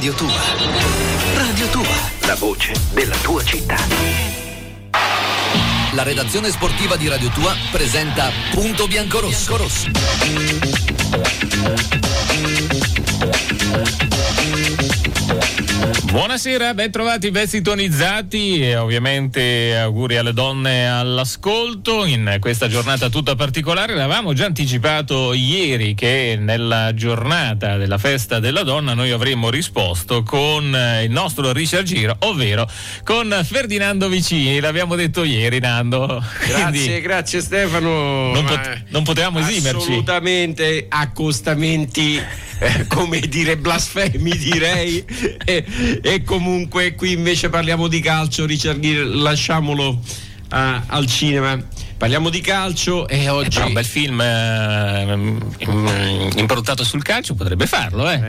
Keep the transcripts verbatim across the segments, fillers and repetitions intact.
Radio Tua. Radio Tua, la voce della tua città. La redazione sportiva di Radio Tua presenta Punto Biancorosso. Biancorosso. Buonasera, ben trovati, ben sintonizzati e ovviamente auguri alle donne all'ascolto in questa giornata tutta particolare. L'avevamo già anticipato ieri che nella giornata della festa della donna noi avremmo risposto con il nostro Richard Giro, ovvero con Ferdinando Vicini. L'abbiamo detto ieri, Nando. Grazie, Quindi grazie Stefano. Non, pot- non potevamo esimerci. Assolutamente, accostamenti eh, come dire blasfemi direi e, e comunque qui invece parliamo di calcio. Richard Gere, lasciamolo a, al cinema, parliamo di calcio e oggi eh, un bel film eh, improntato sul calcio potrebbe farlo, eh?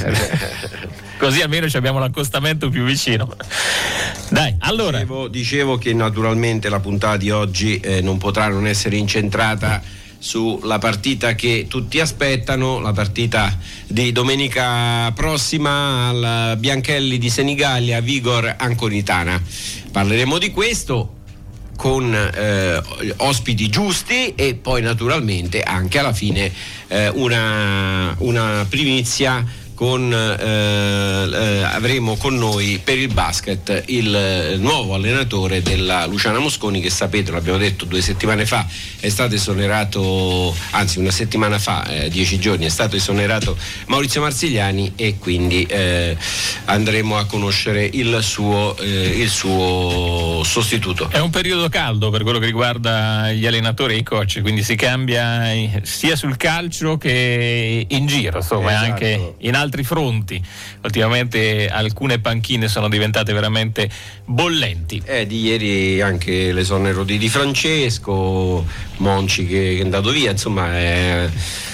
Così almeno ci abbiamo l'accostamento più vicino. Dai, allora dicevo, dicevo che naturalmente la puntata di oggi eh, non potrà non essere incentrata sulla partita che tutti aspettano, la partita di domenica prossima al Bianchelli di Senigallia, Vigor Anconitana. Parleremo di questo con eh, ospiti giusti e poi naturalmente anche alla fine eh, una, una primizia con eh, eh, avremo con noi per il basket il eh, nuovo allenatore della Luciana Mosconi, che sapete, l'abbiamo detto due settimane fa, è stato esonerato, anzi una settimana fa, eh, dieci giorni, è stato esonerato Maurizio Marsigliani e quindi eh, andremo a conoscere il suo, eh, il suo sostituto. È un periodo caldo per quello che riguarda gli allenatori e i coach, quindi si cambia sia sul calcio che in giro, insomma, esatto. Anche in altri fronti. Ultimamente alcune panchine sono diventate veramente bollenti. Eh, di ieri anche l'esonero di Di Francesco, Monci che è andato via, insomma è,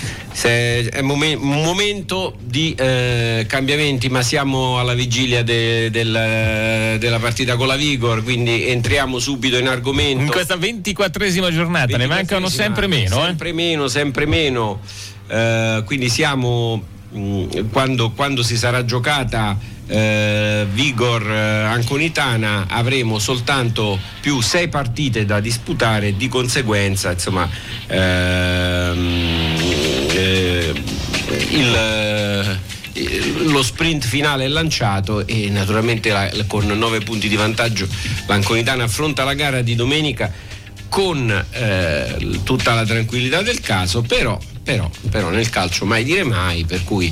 è momen- un momento di eh, cambiamenti, ma siamo alla vigilia de- del, della partita con la Vigor, quindi entriamo subito in argomento. In questa ventiquattresima giornata ne mancano sempre meno. Sempre eh? meno, sempre meno. Uh, quindi siamo Quando, quando si sarà giocata eh, Vigor eh, Anconitana avremo soltanto più sei partite da disputare, di conseguenza insomma ehm, eh, il, eh, lo sprint finale è lanciato e naturalmente la, con nove punti di vantaggio l'Anconitana affronta la gara di domenica con eh, tutta la tranquillità del caso, però Però, però nel calcio mai dire mai, per cui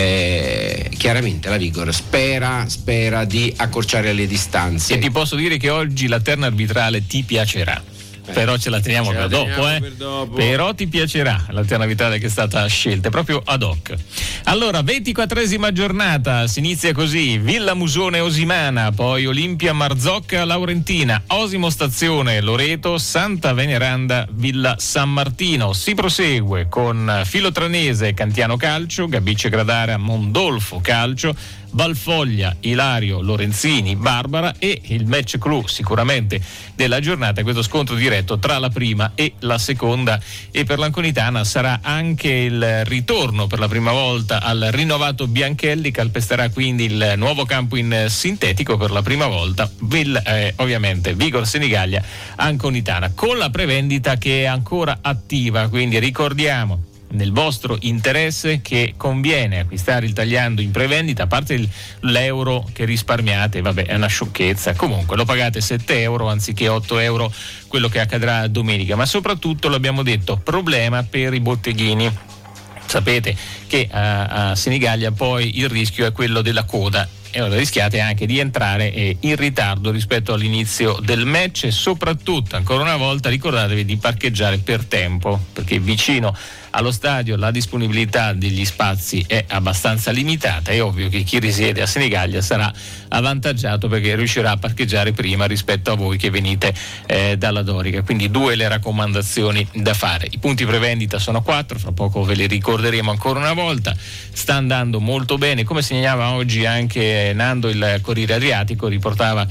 eh, chiaramente la Vigor spera, spera di accorciare le distanze. E ti posso dire che oggi la terna arbitrale ti piacerà. Eh, però ce la teniamo, ce per, la dopo, teniamo eh. per dopo, però ti piacerà l'alterna vitale che è stata scelta proprio ad hoc. Allora, ventiquattresima giornata, si inizia così: Villa Musone Osimana, poi Olimpia Marzocca Laurentina, Osimo Stazione Loreto, Santa Veneranda Villa San Martino. Si prosegue con Filotranese Cantiano Calcio, Gabice Gradara Mondolfo Calcio, Valfoglia Ilario Lorenzini Barbara e il match clou sicuramente della giornata, questo scontro diretto tra la prima e la seconda, e per l'Anconitana sarà anche il ritorno per la prima volta al rinnovato Bianchelli, calpesterà quindi il nuovo campo in sintetico per la prima volta, Vil, eh, ovviamente Vigor Senigallia Anconitana, con la prevendita che è ancora attiva, quindi ricordiamo nel vostro interesse che conviene acquistare il tagliando in prevendita, a parte il, l'euro che risparmiate, vabbè è una sciocchezza, comunque lo pagate sette euro anziché otto euro quello che accadrà domenica, ma soprattutto l'abbiamo detto, problema per i botteghini. Sapete che a, a Senigallia poi il rischio è quello della coda e ora rischiate anche di entrare eh, in ritardo rispetto all'inizio del match e soprattutto ancora una volta ricordatevi di parcheggiare per tempo, perché vicino allo stadio la disponibilità degli spazi è abbastanza limitata. È ovvio che chi risiede a Senigallia sarà avvantaggiato perché riuscirà a parcheggiare prima rispetto a voi che venite eh, dalla Dorica, quindi due le raccomandazioni da fare. I punti prevendita sono quattro, fra poco ve li ricorderemo ancora una volta, sta andando molto bene, come segnalava oggi anche Nando, il Corriere Adriatico riportava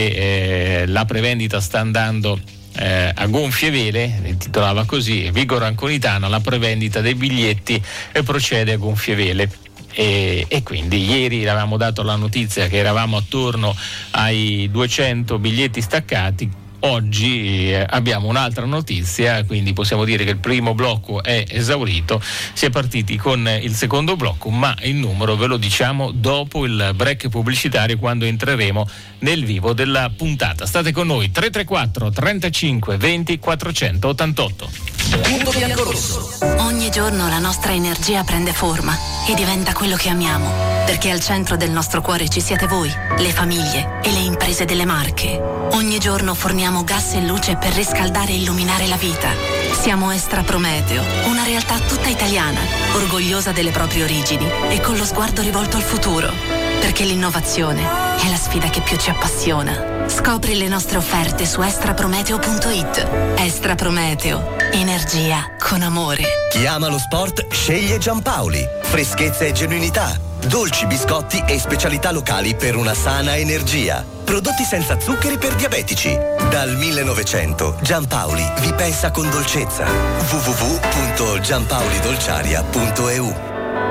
che eh, la prevendita sta andando Eh, a gonfie vele, intitolava così, Vigor Anconitana, la prevendita dei biglietti e procede a gonfie vele. e, e quindi ieri avevamo dato la notizia che eravamo attorno ai duecento biglietti staccati. Oggi eh, abbiamo un'altra notizia, quindi possiamo dire che il primo blocco è esaurito. Si è partiti con il secondo blocco, ma il numero ve lo diciamo dopo il break pubblicitario, quando entreremo nel vivo della puntata. State con noi, tre tre quattro trentacinque venti quattrocentottantotto. Punto bianco-rosso. Ogni giorno la nostra energia prende forma e diventa quello che amiamo, perché al centro del nostro cuore ci siete voi, le famiglie e le imprese delle Marche. Ogni giorno forniamo gas e luce per riscaldare e illuminare la vita. Siamo Estra Prometeo, una realtà tutta italiana, orgogliosa delle proprie origini e con lo sguardo rivolto al futuro, perché l'innovazione è la sfida che più ci appassiona. Scopri le nostre offerte su estraprometeo punto it. Estra Prometeo, energia con amore. Chi ama lo sport sceglie Giampaoli. Freschezza e genuinità, dolci, biscotti e specialità locali per una sana energia. Prodotti senza zuccheri per diabetici. Dal millenovecento Giampaoli vi pensa con dolcezza. w w w punto giampaolidolciaria punto e u.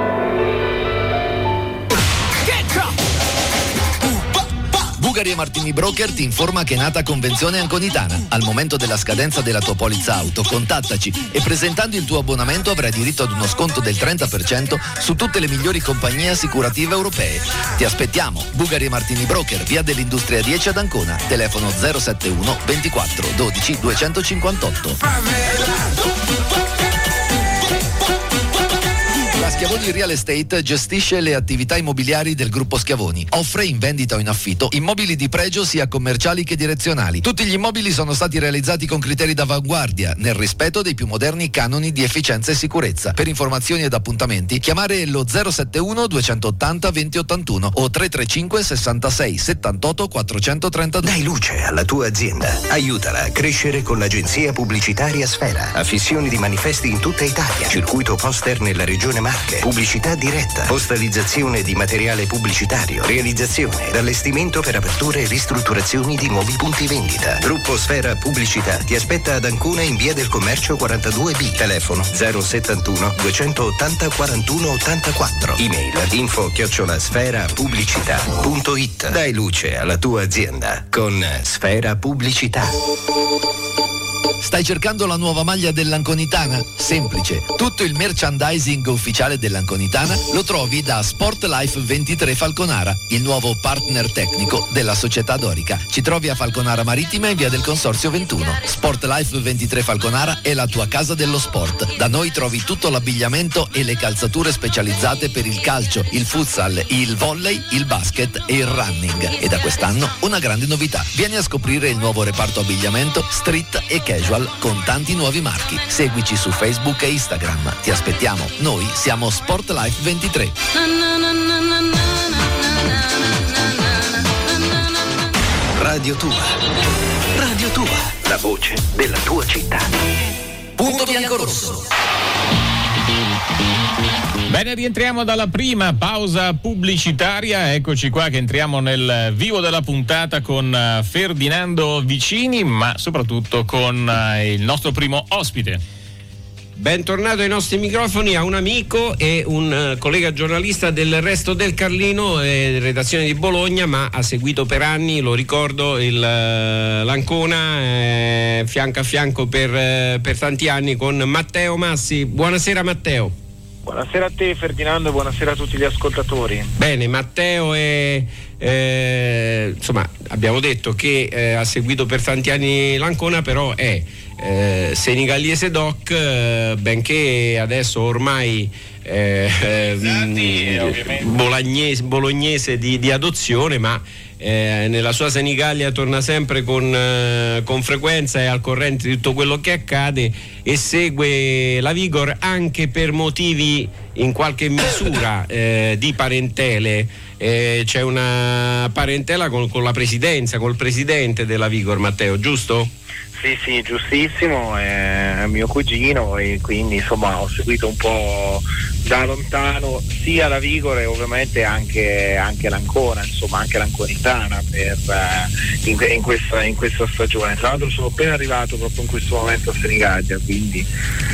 Bulgari e Martini Broker ti informa che è nata Convenzione Anconitana. Al momento della scadenza della tua polizza auto, contattaci e presentando il tuo abbonamento avrai diritto ad uno sconto del trenta per cento su tutte le migliori compagnie assicurative europee. Ti aspettiamo. Bulgari e Martini Broker, via dell'Industria dieci ad Ancona. Telefono zero sette uno ventiquattro dodici duecentocinquantotto. La Schiavoni Real Estate gestisce le attività immobiliari del gruppo Schiavoni. Offre in vendita o in affitto immobili di pregio sia commerciali che direzionali. Tutti gli immobili sono stati realizzati con criteri d'avanguardia, nel rispetto dei più moderni canoni di efficienza e sicurezza. Per informazioni ed appuntamenti chiamare lo zero sette uno duecentottanta venti ottantuno o tre tre cinque sessantasei settantotto quattrocentotrentadue. Dai luce alla tua azienda. Aiutala a crescere con l'agenzia pubblicitaria Sfera. Affissioni di manifesti in tutta Italia. Circuito poster nella regione Marche. Pubblicità diretta. Postalizzazione di materiale pubblicitario. Realizzazione ed allestimento per aperture e ristrutturazioni di nuovi punti vendita. Gruppo Sfera Pubblicità ti aspetta ad Ancona in via del Commercio quarantadue B. Telefono zero settantuno duecentottanta quarantuno ottantaquattro. Email info chiocciola sfera pubblicità punto it. Dai luce alla tua azienda con Sfera Pubblicità. Stai cercando la nuova maglia dell'Anconitana? Semplice. Tutto il merchandising ufficiale dell'Anconitana lo trovi da Sportlife ventitré Falconara, il nuovo partner tecnico della società dorica. Ci trovi a Falconara Marittima in via del Consorzio ventuno. Sportlife ventitré Falconara è la tua casa dello sport. Da noi trovi tutto l'abbigliamento e le calzature specializzate per il calcio, il futsal, il volley, il basket e il running. E da quest'anno una grande novità. Vieni a scoprire il nuovo reparto abbigliamento street e casual con tanti nuovi marchi. Seguici su Facebook e Instagram. Ti aspettiamo. Noi siamo Sportlife ventitré. Radio Tua. Radio Tua. La voce della tua città. Punto bianco-rosso. Bene, rientriamo dalla prima pausa pubblicitaria. Eccoci qua che entriamo nel vivo della puntata con Ferdinando Vicini, ma soprattutto con il nostro primo ospite. Bentornato ai nostri microfoni a un amico e un uh, collega giornalista del Resto del Carlino, eh, redazione di Bologna, ma ha seguito per anni, lo ricordo, il, uh, l'Ancona eh, fianco a fianco per, uh, per tanti anni con Matteo Massi. Buonasera Matteo. Buonasera a te Ferdinando e buonasera a tutti gli ascoltatori. Bene, Matteo è, eh, insomma, abbiamo detto che eh, ha seguito per tanti anni l'Ancona, però è eh, senegallese doc, eh, benché adesso ormai eh, eh, bolognese, bolognese di, di adozione, ma eh, nella sua Senigallia torna sempre con, eh, con frequenza e al corrente di tutto quello che accade e segue la Vigor anche per motivi in qualche misura eh, di parentele. Eh, c'è una parentela con, con la presidenza, col presidente della Vigor, Matteo, giusto? Sì, sì, giustissimo, è mio cugino e quindi insomma ho seguito un po' da lontano sia la Vigor e ovviamente anche, anche l'Ancona, insomma anche l'Anconitana per, uh, in, in, questa, in questa stagione. Tra l'altro sono appena arrivato proprio in questo momento a Senigallia, quindi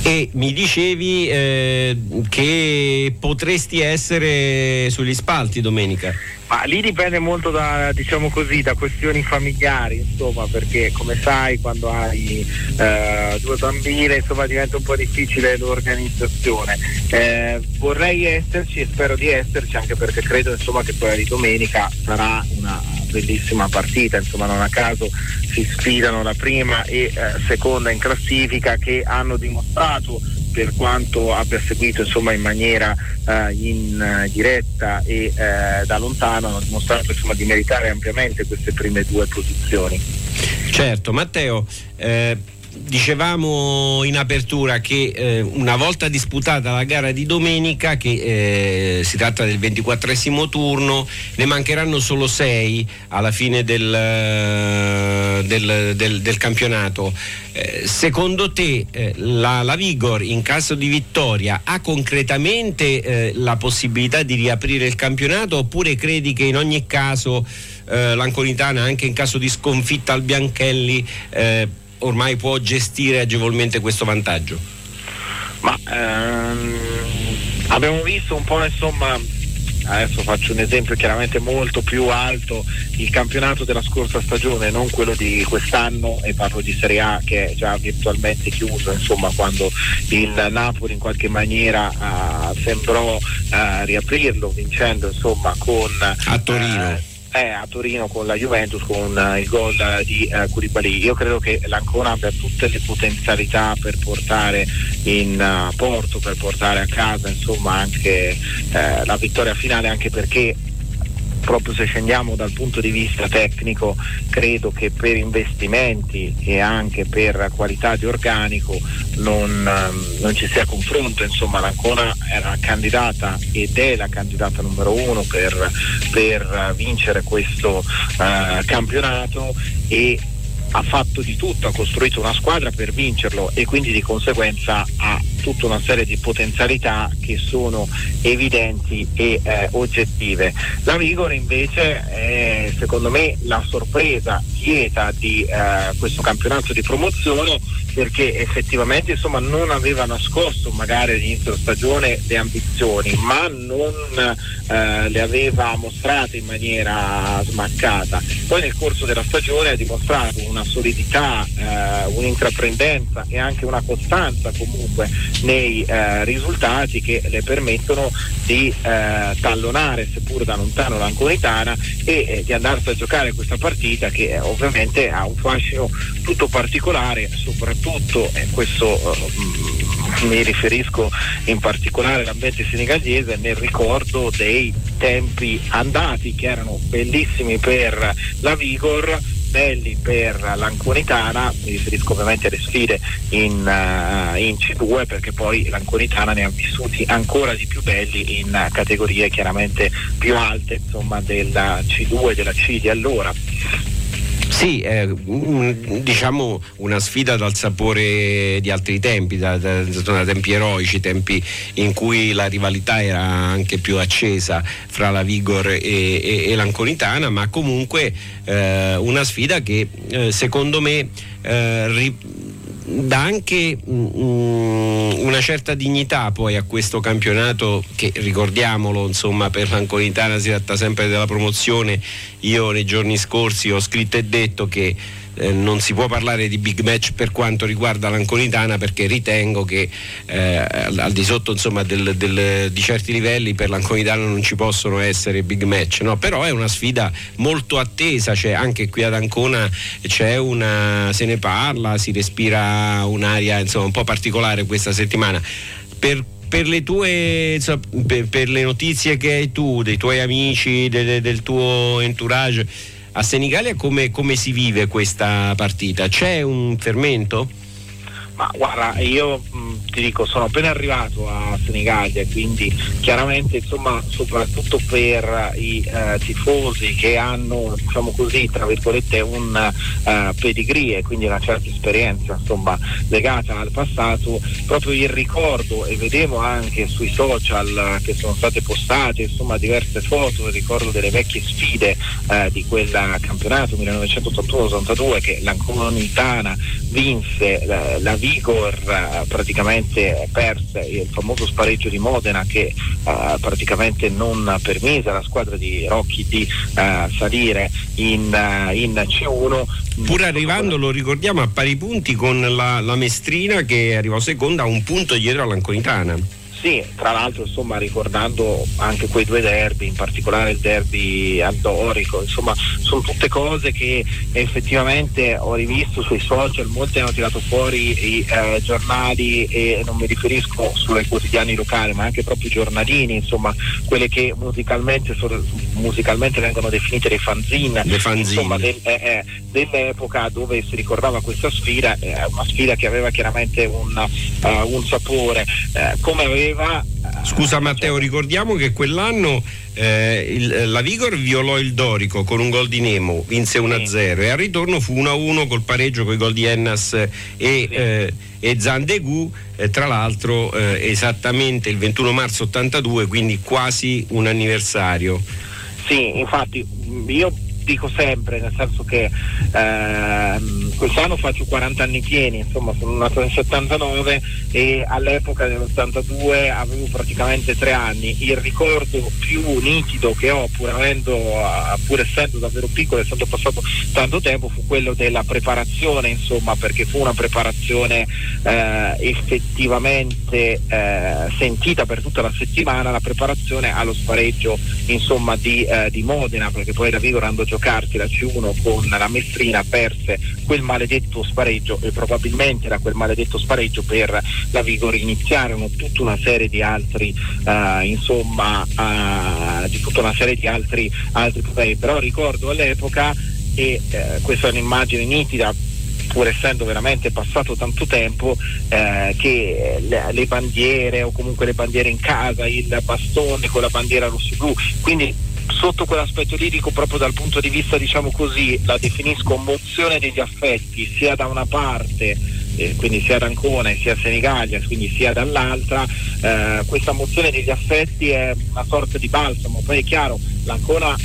E mi dicevi eh, che potresti essere sugli spalti domenica. Ma lì dipende molto da, diciamo così, da questioni familiari, insomma, perché come sai quando hai eh, due bambine, insomma, diventa un po' difficile l'organizzazione. Eh, vorrei esserci e spero di esserci, anche perché credo, insomma, che quella di domenica sarà una bellissima partita, insomma, non a caso si sfidano la prima e eh, seconda in classifica, che hanno dimostrato, per quanto abbia seguito, insomma, in maniera uh, in uh, diretta e uh, da lontano, hanno dimostrato, insomma, di meritare ampiamente queste prime due posizioni. Certo, Matteo, eh, dicevamo in apertura che eh, una volta disputata la gara di domenica, che eh, si tratta del ventiquattresimo turno, ne mancheranno solo sei alla fine del, del, del, del campionato. Eh, secondo te eh, la, la Vigor, in caso di vittoria, ha concretamente eh, la possibilità di riaprire il campionato, oppure credi che in ogni caso eh, l'Anconitana, anche in caso di sconfitta al Bianchelli, eh, ormai può gestire agevolmente questo vantaggio? Ma ehm, abbiamo visto un po', insomma, adesso faccio un esempio chiaramente molto più alto, il campionato della scorsa stagione, non quello di quest'anno, e parlo di Serie A che è già virtualmente chiuso, insomma, quando il Napoli in qualche maniera uh, sembrò uh, riaprirlo vincendo, insomma, con a Torino uh, Eh, a Torino con la Juventus, con uh, il gol di uh, Koulibaly. Io credo che l'Ancona abbia tutte le potenzialità per portare in uh, porto, per portare a casa, insomma, anche uh, la vittoria finale, anche perché proprio se scendiamo dal punto di vista tecnico, credo che per investimenti e anche per qualità di organico non, um, non ci sia confronto. Insomma, l'Ancona era candidata ed è la candidata numero uno per, per vincere questo uh, campionato, e ha fatto di tutto, ha costruito una squadra per vincerlo, e quindi di conseguenza ha tutta una serie di potenzialità che sono evidenti e eh, oggettive. La Vigor invece è, secondo me, la sorpresa lieta di eh, questo campionato di promozione, perché effettivamente, insomma, non aveva nascosto magari all'inizio stagione le ambizioni, ma non eh, le aveva mostrate in maniera smaccata. Poi nel corso della stagione ha dimostrato una solidità, eh, un'intraprendenza e anche una costanza comunque nei eh, risultati che le permettono di eh, tallonare, seppur da lontano, l'Anconitana e eh, di andarsi a giocare questa partita che eh, ovviamente ha un fascino tutto particolare, soprattutto, e eh, questo eh, mi riferisco in particolare all'ambiente senegalese, nel ricordo dei tempi andati che erano bellissimi per la Vigor, belli per l'Anconitana. Mi riferisco ovviamente alle sfide in, uh, in C due, perché poi l'Anconitana ne ha vissuti ancora di più belli in uh, categorie chiaramente più alte, insomma, della C due, della C di allora. Sì, eh, diciamo una sfida dal sapore di altri tempi, da, da, da tempi eroici, tempi in cui la rivalità era anche più accesa fra la Vigor e, e, e l'Anconitana, ma comunque eh, una sfida che eh, secondo me eh, ri- dà anche um, una certa dignità poi a questo campionato, che, ricordiamolo, insomma, per l'Anconitana si tratta sempre della promozione. Io nei giorni scorsi ho scritto e detto che eh, non si può parlare di big match per quanto riguarda l'Anconitana, perché ritengo che eh, al, al di sotto, insomma, del, del, di certi livelli per l'Anconitana non ci possono essere big match, no? Però è una sfida molto attesa, cioè anche qui ad Ancona c'è una, se ne parla, si respira un'aria, insomma, un po' particolare questa settimana. Per Per le tue, insomma, per, per le notizie che hai tu, dei tuoi amici, de, del tuo entourage a Senigallia, come, come si vive questa partita? C'è un fermento? Ma guarda, io mh, ti dico, sono appena arrivato a Senigallia, quindi chiaramente, insomma, soprattutto per i eh, tifosi che hanno, diciamo così, tra virgolette, un uh, pedigree, quindi una certa esperienza, insomma, legata al passato, proprio il ricordo, e vedevo anche sui social che sono state postate, insomma, diverse foto, il ricordo delle vecchie sfide uh, di quel campionato millenovecentottantuno ottantadue che l'Anconitana vinse uh, la Vigor uh, praticamente perse il famoso spareggio di Modena che uh, praticamente non permise alla squadra di Rocchi di uh, salire in, uh, in C uno, pur arrivando, lo ricordiamo, a pari punti con la, la Mestrina, che arrivò seconda a un punto dietro all'Anconitana. Sì, tra l'altro insomma ricordando anche quei due derby, in particolare il derby al Dorico, insomma sono tutte cose che effettivamente ho rivisto sui social, molti hanno tirato fuori i eh, giornali, e non mi riferisco solo ai quotidiani locali ma anche proprio i giornalini, insomma quelle che musicalmente, sono, musicalmente vengono definite le fanzine, le fanzine. Insomma del, eh, eh, dell'epoca dove si ricordava questa sfida, eh, una sfida che aveva chiaramente un, uh, un sapore, eh, come aveva. Scusa Matteo, ricordiamo che quell'anno eh, il, la Vigor violò il Dorico con un gol di Nemo, vinse uno a zero, e al ritorno fu uno a uno col pareggio con i gol di Ennas e, sì. eh, e Zandegù, eh, tra l'altro eh, esattamente il ventuno marzo ottantadue, quindi quasi un anniversario. Sì, infatti io dico sempre, nel senso che ehm, quest'anno faccio quaranta anni pieni, insomma sono nato nel settantanove e all'epoca dell'ottantadue avevo praticamente tre anni. Il ricordo più nitido che ho, pur avendo, pur essendo davvero piccolo, essendo passato tanto tempo, fu quello della preparazione, insomma, perché fu una preparazione eh, effettivamente eh, sentita per tutta la settimana, la preparazione allo spareggio, insomma, di, eh, di Modena, perché poi da Vigor andò a giocarsi la C uno con la Mestrina, perse quel maledetto spareggio e probabilmente da quel maledetto spareggio per la Vigor iniziarono tutta una serie di altri uh, insomma uh, di tutta una serie di altri altri problemi. Però ricordo all'epoca, e uh, questa è un'immagine nitida pur essendo veramente passato tanto tempo, eh, che le, le bandiere, o comunque le bandiere in casa, il bastone con la bandiera rosso-blu, quindi sotto quell'aspetto lì, dico, proprio dal punto di vista, diciamo così, la definisco mozione degli affetti, sia da una parte, eh, quindi sia ad Ancona e sia a Senigallia, quindi sia dall'altra, eh, questa mozione degli affetti è una sorta di balsamo. Poi è chiaro, l'Ancona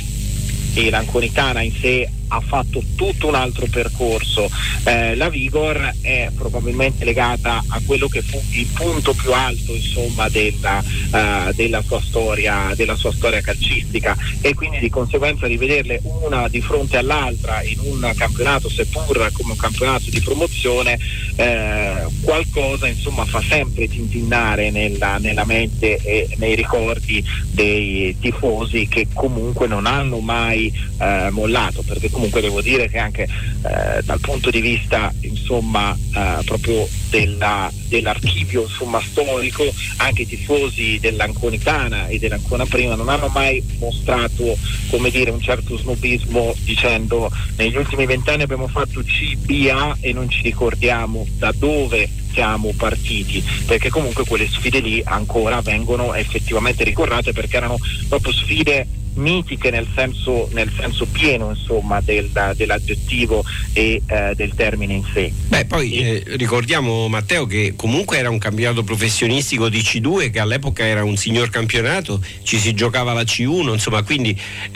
e l'Anconitana in sé ha fatto tutto un altro percorso, eh, la Vigor è probabilmente legata a quello che fu il punto più alto, insomma, della, uh, della sua storia, della sua storia calcistica, e quindi di conseguenza rivederle una di fronte all'altra in un campionato, seppur come un campionato di promozione, eh, qualcosa insomma fa sempre tintinnare nella, nella mente e nei ricordi dei tifosi, che comunque non hanno mai eh, mollato, perché comunque devo dire che anche eh, dal punto di vista, insomma, eh, proprio della, dell'archivio, insomma, storico, anche i tifosi dell'Anconitana e dell'Ancona prima non hanno mai mostrato, come dire, un certo snobismo, dicendo negli ultimi vent'anni abbiamo fatto C, B, A e non ci ricordiamo da dove siamo partiti, perché comunque quelle sfide lì ancora vengono effettivamente ricordate, perché erano proprio sfide mitiche nel senso, nel senso pieno, insomma, del, dell'aggettivo e eh, del termine in sé. Beh, poi eh, ricordiamo, Matteo, che comunque era un campionato professionistico di C due, che all'epoca era un signor campionato, ci si giocava la C uno, insomma, quindi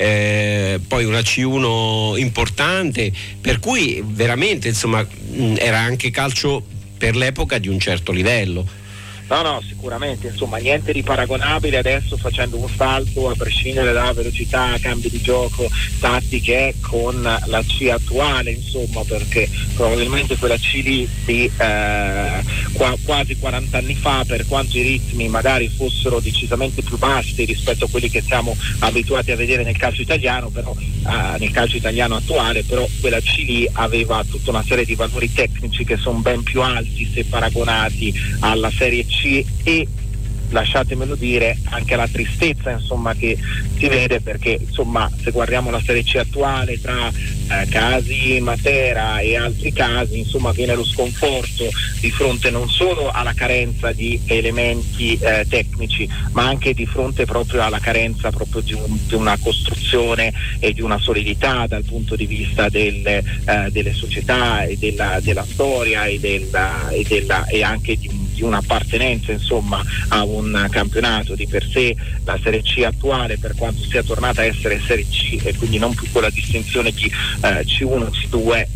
eh, poi una C uno importante, per cui veramente, insomma, mh, era anche calcio per l'epoca di un certo livello. No, no, sicuramente, insomma, niente di paragonabile adesso, facendo un salto a prescindere dalla velocità, cambi di gioco, tattiche, con la C attuale, insomma, perché probabilmente quella C lì di eh, qua, quasi quaranta anni fa, per quanto i ritmi magari fossero decisamente più bassi rispetto a quelli che siamo abituati a vedere nel calcio italiano, però eh, nel calcio italiano attuale, però quella C lì aveva tutta una serie di valori tecnici che sono ben più alti se paragonati alla Serie C, e lasciatemelo dire anche la tristezza, insomma, che si vede, perché insomma se guardiamo la Serie C attuale, tra eh, casi Matera e altri casi, insomma, viene lo sconforto di fronte non solo alla carenza di elementi eh, tecnici, ma anche di fronte proprio alla carenza proprio di, un, di una costruzione e di una solidità dal punto di vista del, eh, delle società e della, della storia e, della, e, della, e anche di, di un'appartenenza, insomma, a un campionato. Di per sé la Serie C attuale, per quanto sia tornata a essere Serie C e quindi non più quella distinzione di eh, C uno C due, è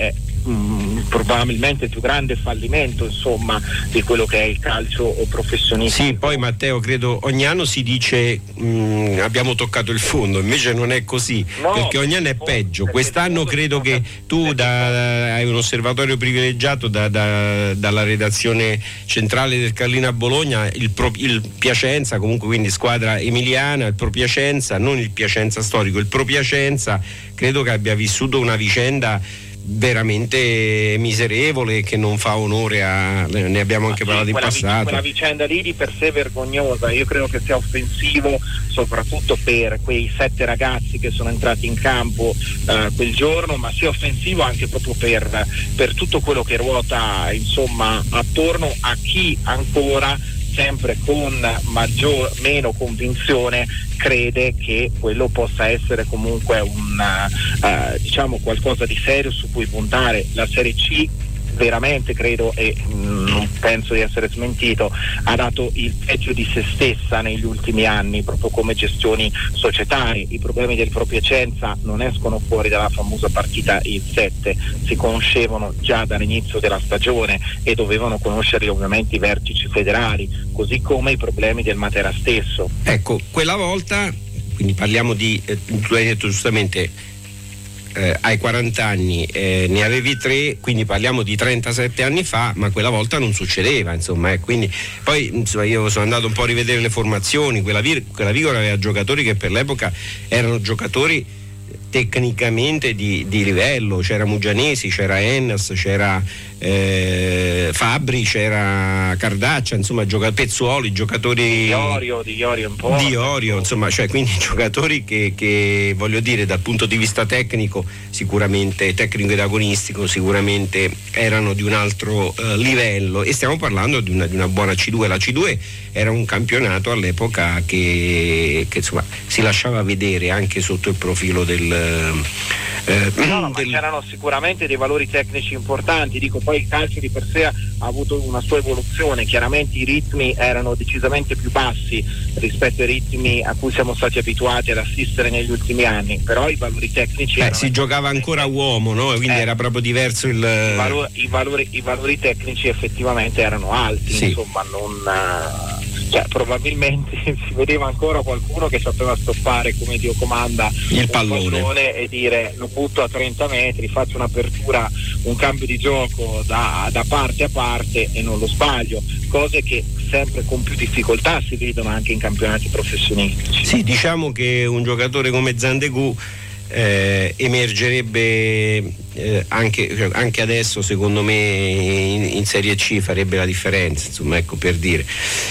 mh, probabilmente il più grande fallimento, insomma, di quello che è il calcio professionistico. Sì, poi Matteo, credo ogni anno si dice mh, abbiamo toccato il fondo, invece non è così, no, perché ogni anno è peggio. Quest'anno credo che tu da, hai un osservatorio privilegiato da, da, dalla redazione centrale del Carlino a Bologna, il, Pro, il Piacenza, comunque quindi squadra emiliana, il Pro Piacenza, non il Piacenza storico, il Pro Piacenza credo che abbia vissuto una vicenda veramente miserevole che non fa onore a, ne abbiamo anche parlato in passato. Quella vicenda lì di per sé vergognosa, io credo che sia offensivo soprattutto per quei sette ragazzi che sono entrati in campo uh, quel giorno, ma sia offensivo anche proprio per, per tutto quello che ruota insomma attorno a chi ancora, sempre con maggior meno convinzione, crede che quello possa essere comunque un uh, diciamo qualcosa di serio su cui puntare. La Serie C veramente credo, e non penso di essere smentito, ha dato il peggio di se stessa negli ultimi anni proprio come gestioni societarie. I problemi del Pro Piacenza non escono fuori dalla famosa partita il sette, si conoscevano già dall'inizio della stagione e dovevano conoscerli ovviamente i vertici federali, così come i problemi del Matera stesso. Ecco, quella volta, quindi parliamo di, eh, tu hai detto giustamente, Eh, hai quaranta anni, eh, ne avevi tre, quindi parliamo di trentasette anni fa, ma quella volta non succedeva, insomma, eh, quindi poi insomma, io sono andato un po' a rivedere le formazioni, quella, Vir- quella Vigor aveva giocatori che per l'epoca erano giocatori tecnicamente di, di livello, c'era Mugianesi, c'era Ennas, c'era eh, Fabbri, c'era Cardaccia, insomma gioca- Pezzuoli, giocatori di Orio, di Orio un po'. Di Orio, insomma, cioè quindi giocatori che, che voglio dire dal punto di vista tecnico sicuramente, tecnico ed agonistico sicuramente erano di un altro eh, livello, e stiamo parlando di una, di una buona C due. La C due era un campionato all'epoca che, che insomma si lasciava vedere anche sotto il profilo del Eh, no, no, ma c'erano sicuramente dei valori tecnici importanti, dico, poi il calcio di per sé ha avuto una sua evoluzione, chiaramente i ritmi erano decisamente più bassi rispetto ai ritmi a cui siamo stati abituati ad assistere negli ultimi anni, però i valori tecnici eh, si giocava ancora uomo, no? Quindi eh, era proprio diverso il i valori, i valori, i valori tecnici effettivamente erano alti, sì. Insomma non cioè probabilmente si vedeva ancora qualcuno che sapeva stoppare come Dio comanda il pallone. pallone e dire lo butto a trenta metri, faccio un'apertura, un cambio di gioco da, da parte a parte e non lo sbaglio, cose che sempre con più difficoltà si vedono anche in campionati professionistici. Sì, diciamo che un giocatore come Zandegù Eh, emergerebbe eh, anche, anche adesso secondo me in, in Serie C farebbe la differenza, insomma, ecco, per dire.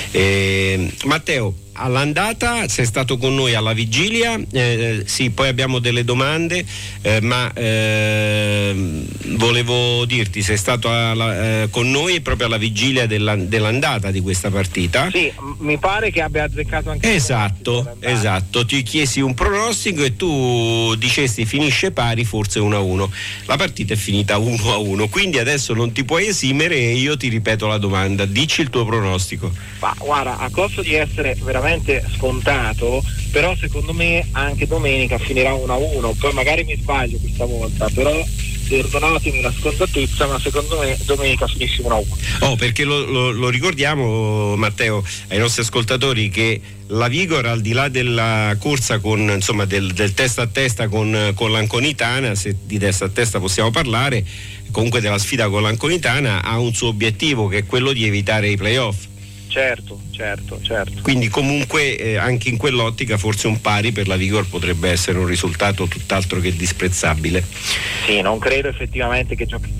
eh, Matteo, all'andata sei stato con noi alla vigilia, eh, sì, poi abbiamo delle domande, eh, ma eh, volevo dirti, sei stato alla, eh, con noi proprio alla vigilia della, dell'andata di questa partita. Sì, mi pare che abbia azzeccato anche esatto, esatto, ti chiesi un pronostico e tu dicesti finisce pari, forse uno a uno. La partita è finita uno a uno, quindi adesso non ti puoi esimere e io ti ripeto la domanda, dici il tuo pronostico. Ma guarda, a costo di essere veramente scontato, però secondo me anche domenica finirà uno a uno, poi magari mi sbaglio questa volta, però perdonatemi la scontatezza, ma secondo me domenica finisce uno a uno. Oh, perché lo, lo, lo ricordiamo, Matteo, ai nostri ascoltatori, che la Vigor, al di là della corsa con, insomma, del, del testa a testa con, con l'Anconitana, se di testa a testa possiamo parlare, comunque della sfida con l'Anconitana, ha un suo obiettivo, che è quello di evitare i playoff. Certo, certo, certo. Quindi comunque eh, anche in quell'ottica forse un pari per la Vigor potrebbe essere un risultato tutt'altro che disprezzabile. Sì, non credo effettivamente che giochi...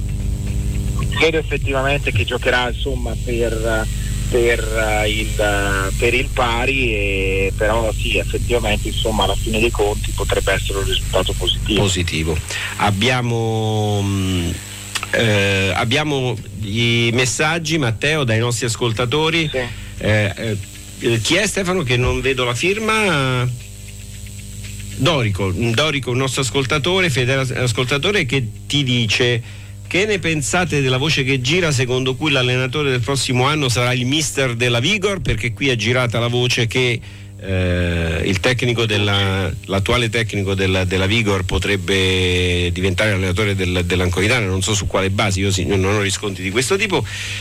credo effettivamente che giocherà insomma per, per, il, per il pari, e, però sì, effettivamente insomma alla fine dei conti potrebbe essere un risultato positivo. Positivo. Abbiamo mh, Eh, abbiamo i messaggi, Matteo, dai nostri ascoltatori. Sì. eh, eh, chi è, Stefano, che non vedo la firma? Dorico, Dorico, un nostro ascoltatore, fedele ascoltatore, che ti dice: che ne pensate della voce che gira secondo cui l'allenatore del prossimo anno sarà il mister della Vigor? Perché qui è girata la voce che eh, il tecnico della, l'attuale tecnico della, della Vigor potrebbe diventare allenatore del, dell'Anconitana, non so su quale base, io sì, non ho riscontri di questo tipo.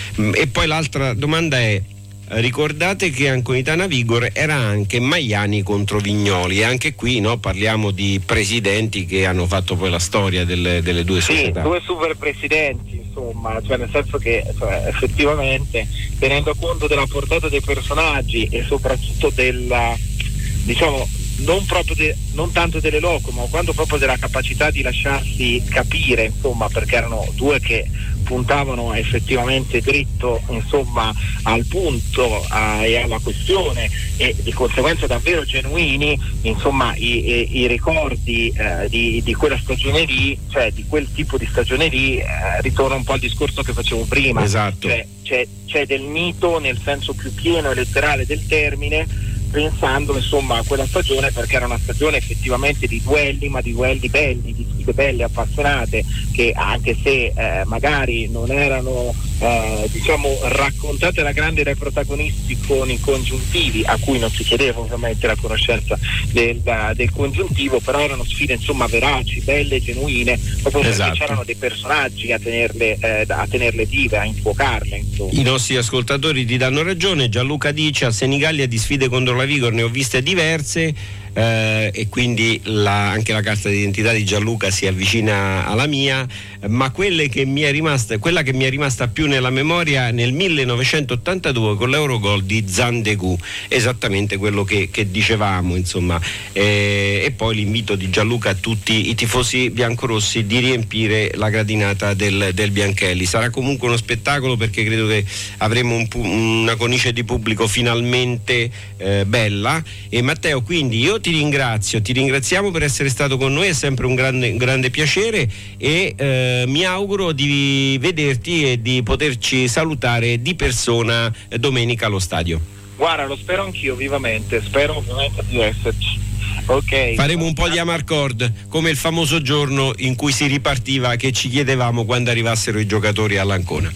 E poi l'altra domanda è: ricordate che Anconitana Vigor era anche Maiani contro Vignoli, e anche qui, no, parliamo di presidenti che hanno fatto poi la storia delle, delle due società. Sì, due super presidenti, insomma, cioè nel senso che, cioè, effettivamente, tenendo conto della portata dei personaggi e soprattutto della, diciamo, non proprio de, non tanto delle loco, ma quanto proprio della capacità di lasciarsi capire, insomma, perché erano due che puntavano effettivamente dritto, insomma, al punto eh, e alla questione, e di conseguenza davvero genuini, insomma, i, i, i ricordi eh, di, di quella stagione lì, cioè di quel tipo di stagione lì, eh, ritorna un po' al discorso che facevo prima. Esatto. Cioè, c'è, c'è del mito nel senso più pieno e letterale del termine, pensando, insomma, a quella stagione, perché era una stagione effettivamente di duelli, ma di duelli belli, di sfide belle, appassionate, che anche se eh, magari non erano eh, diciamo raccontate alla grande dai protagonisti con i congiuntivi, a cui non si chiedeva ovviamente la conoscenza del, del congiuntivo, però erano sfide, insomma, veraci, belle, genuine, proprio perché esatto. c'erano dei personaggi a tenerle, eh, a tenerle vive, a infuocarle, insomma. I nostri ascoltatori ti danno ragione. Gianluca dice: a Senigallia di sfide contro la Vigor ne ho viste diverse, eh, e quindi la, anche la carta d'identità di Gianluca si avvicina alla mia, ma quelle che mi è rimasta, quella che mi è rimasta più nella memoria nel millenovecentottantadue con l'Eurogol di Zandegù, esattamente quello che, che dicevamo, insomma, eh, e poi l'invito di Gianluca a tutti i tifosi biancorossi di riempire la gradinata del, del Bianchelli. Sarà comunque uno spettacolo, perché credo che avremo un, una cornice di pubblico finalmente eh, bella. E Matteo, quindi io ti ringrazio, ti ringraziamo per essere stato con noi, è sempre un grande, un grande piacere, e eh, mi auguro di vederti e di poterci salutare di persona eh, domenica allo stadio. Guarda, lo spero anch'io vivamente, spero ovviamente di esserci. Ok. Faremo un po' di Amarcord, come il famoso giorno in cui si ripartiva, che ci chiedevamo quando arrivassero i giocatori all'Ancona.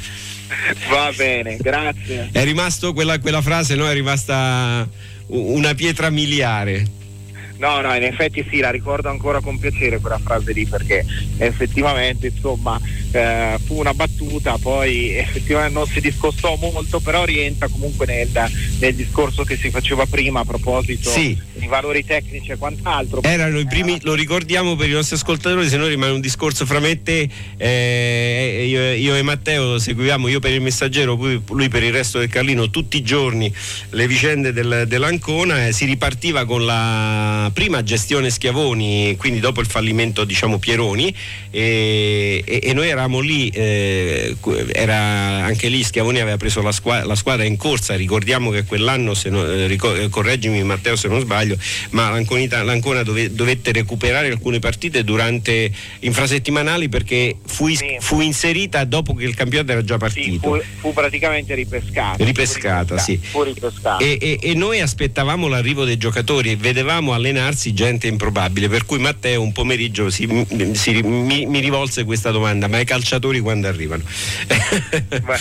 Va bene, grazie. È rimasto quella, quella frase, no? È rimasta una pietra miliare. No, no, in effetti sì, la ricordo ancora con piacere quella frase lì, perché effettivamente, insomma, eh, fu una battuta, poi effettivamente non si discostò molto, però rientra comunque nel, nel discorso che si faceva prima a proposito sì. di valori tecnici e quant'altro. Erano i primi, lo ricordiamo per i nostri ascoltatori, se no rimane un discorso fra me e te, eh, io, io e Matteo seguivamo, io per il Messaggero, lui per il Resto del Carlino, tutti i giorni le vicende del, dell'Ancona, eh, si ripartiva con la prima gestione Schiavoni, quindi dopo il fallimento, diciamo, Pieroni, e, e, e noi eravamo lì, eh, era anche lì Schiavoni aveva preso la squadra, la squadra in corsa. Ricordiamo che quell'anno, se no, eh, ricor- correggimi Matteo se non sbaglio, ma l'Anconita, l'Ancona dove, dovette recuperare alcune partite durante infrasettimanali, perché fu, is- sì. fu inserita dopo che il campionato era già partito. Sì, fu, fu praticamente ripescata. Ripescata, fu ripescata, sì. Fu ripescata. E, e, e noi aspettavamo l'arrivo dei giocatori e vedevamo allenarsi gente improbabile, per cui Matteo un pomeriggio si, si, mi, mi rivolse questa domanda: ma i calciatori quando arrivano? Va,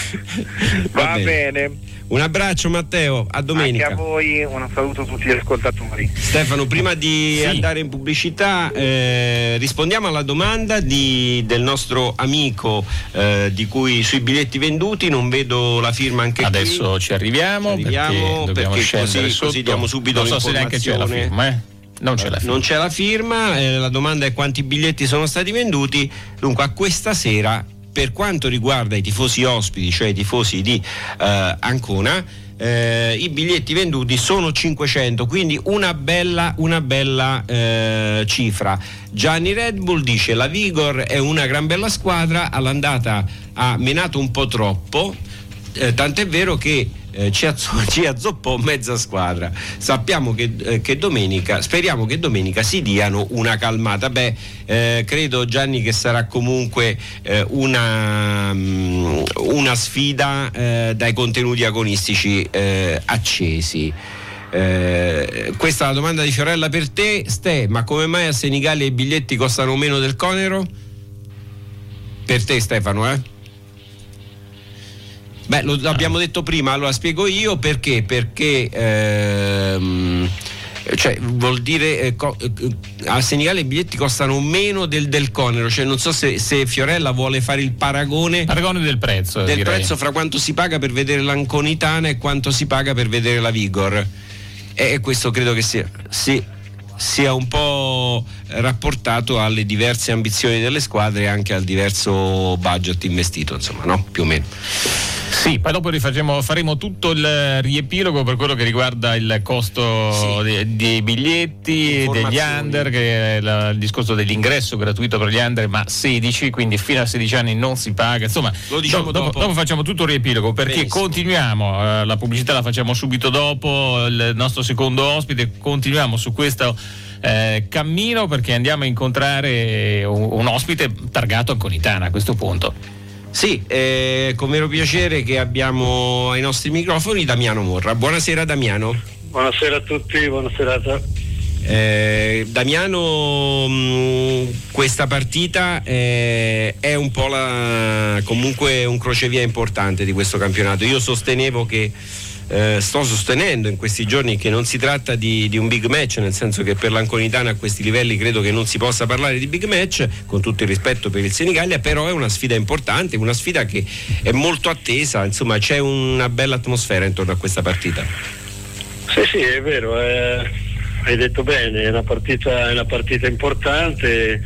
va bene. bene. Un abbraccio Matteo, a domenica. Anche a voi, un saluto a tutti gli ascoltatori. Stefano, prima di sì. andare in pubblicità, eh, rispondiamo alla domanda di, del nostro amico, eh, di cui sui biglietti venduti non vedo la firma anche adesso qui. Ci arriviamo, ci arriviamo perché, perché scendere così, sotto. così diamo subito non so se neanche c'è la firma, eh? Non c'è la firma. Non c'è la firma, eh, la domanda è quanti biglietti sono stati venduti. Dunque, a questa sera, per quanto riguarda i tifosi ospiti, cioè i tifosi di eh, Ancona, eh, i biglietti venduti sono cinquecento, quindi una bella, una bella eh, cifra. Gianni Red Bull dice: la Vigor è una gran bella squadra, all'andata ha menato un po' troppo, eh, tant'è vero che Eh, ci, azzo- ci azzoppò mezza squadra. Sappiamo che, eh, che domenica, speriamo che domenica si diano una calmata. Beh, eh, credo, Gianni, che sarà comunque eh, una, um, una sfida eh, dai contenuti agonistici eh, accesi. Eh, questa è la domanda di Fiorella per te, Ste. Ma come mai a Senigallia i biglietti costano meno del Conero? Per te, Stefano, eh? Beh, lo abbiamo ah. detto prima, allora spiego io perché, perché ehm, cioè vuol dire eh, co- eh, a Senigallia i biglietti costano meno del del Conero, cioè non so se, se Fiorella vuole fare il paragone paragone del prezzo del direi. prezzo fra quanto si paga per vedere l'Anconitana e quanto si paga per vedere la Vigor, e questo credo che sia sì, sia un po' rapportato alle diverse ambizioni delle squadre e anche al diverso budget investito, insomma, no? Più o meno. Sì, poi dopo rifacciamo, faremo tutto il riepilogo per quello che riguarda il costo sì. dei, dei biglietti, degli under, che è la, il discorso dell'ingresso gratuito per gli under, ma sedici, quindi fino a sedici anni non si paga. Insomma, lo diciamo dopo, dopo. dopo facciamo tutto il riepilogo, perché benissimo. Continuiamo, eh, la pubblicità la facciamo subito dopo, il nostro secondo ospite, continuiamo su questo eh, cammino, perché andiamo a incontrare un, un ospite targato Anconitana a questo punto. Sì, eh, con vero piacere che abbiamo ai nostri microfoni Damiano Morra. Buonasera Damiano. Buonasera a tutti, buona serata. Eh, Damiano, mh, questa partita eh, è un po' la, comunque un crocevia importante di questo campionato. Io sostenevo che Eh, sto sostenendo in questi giorni che non si tratta di, di un big match, nel senso che per l'Anconitana a questi livelli credo che non si possa parlare di big match, con tutto il rispetto per il Senigallia, però è una sfida importante, una sfida che è molto attesa, insomma c'è una bella atmosfera intorno a questa partita. Sì sì, è vero, eh, hai detto bene, è una partita, è una partita importante,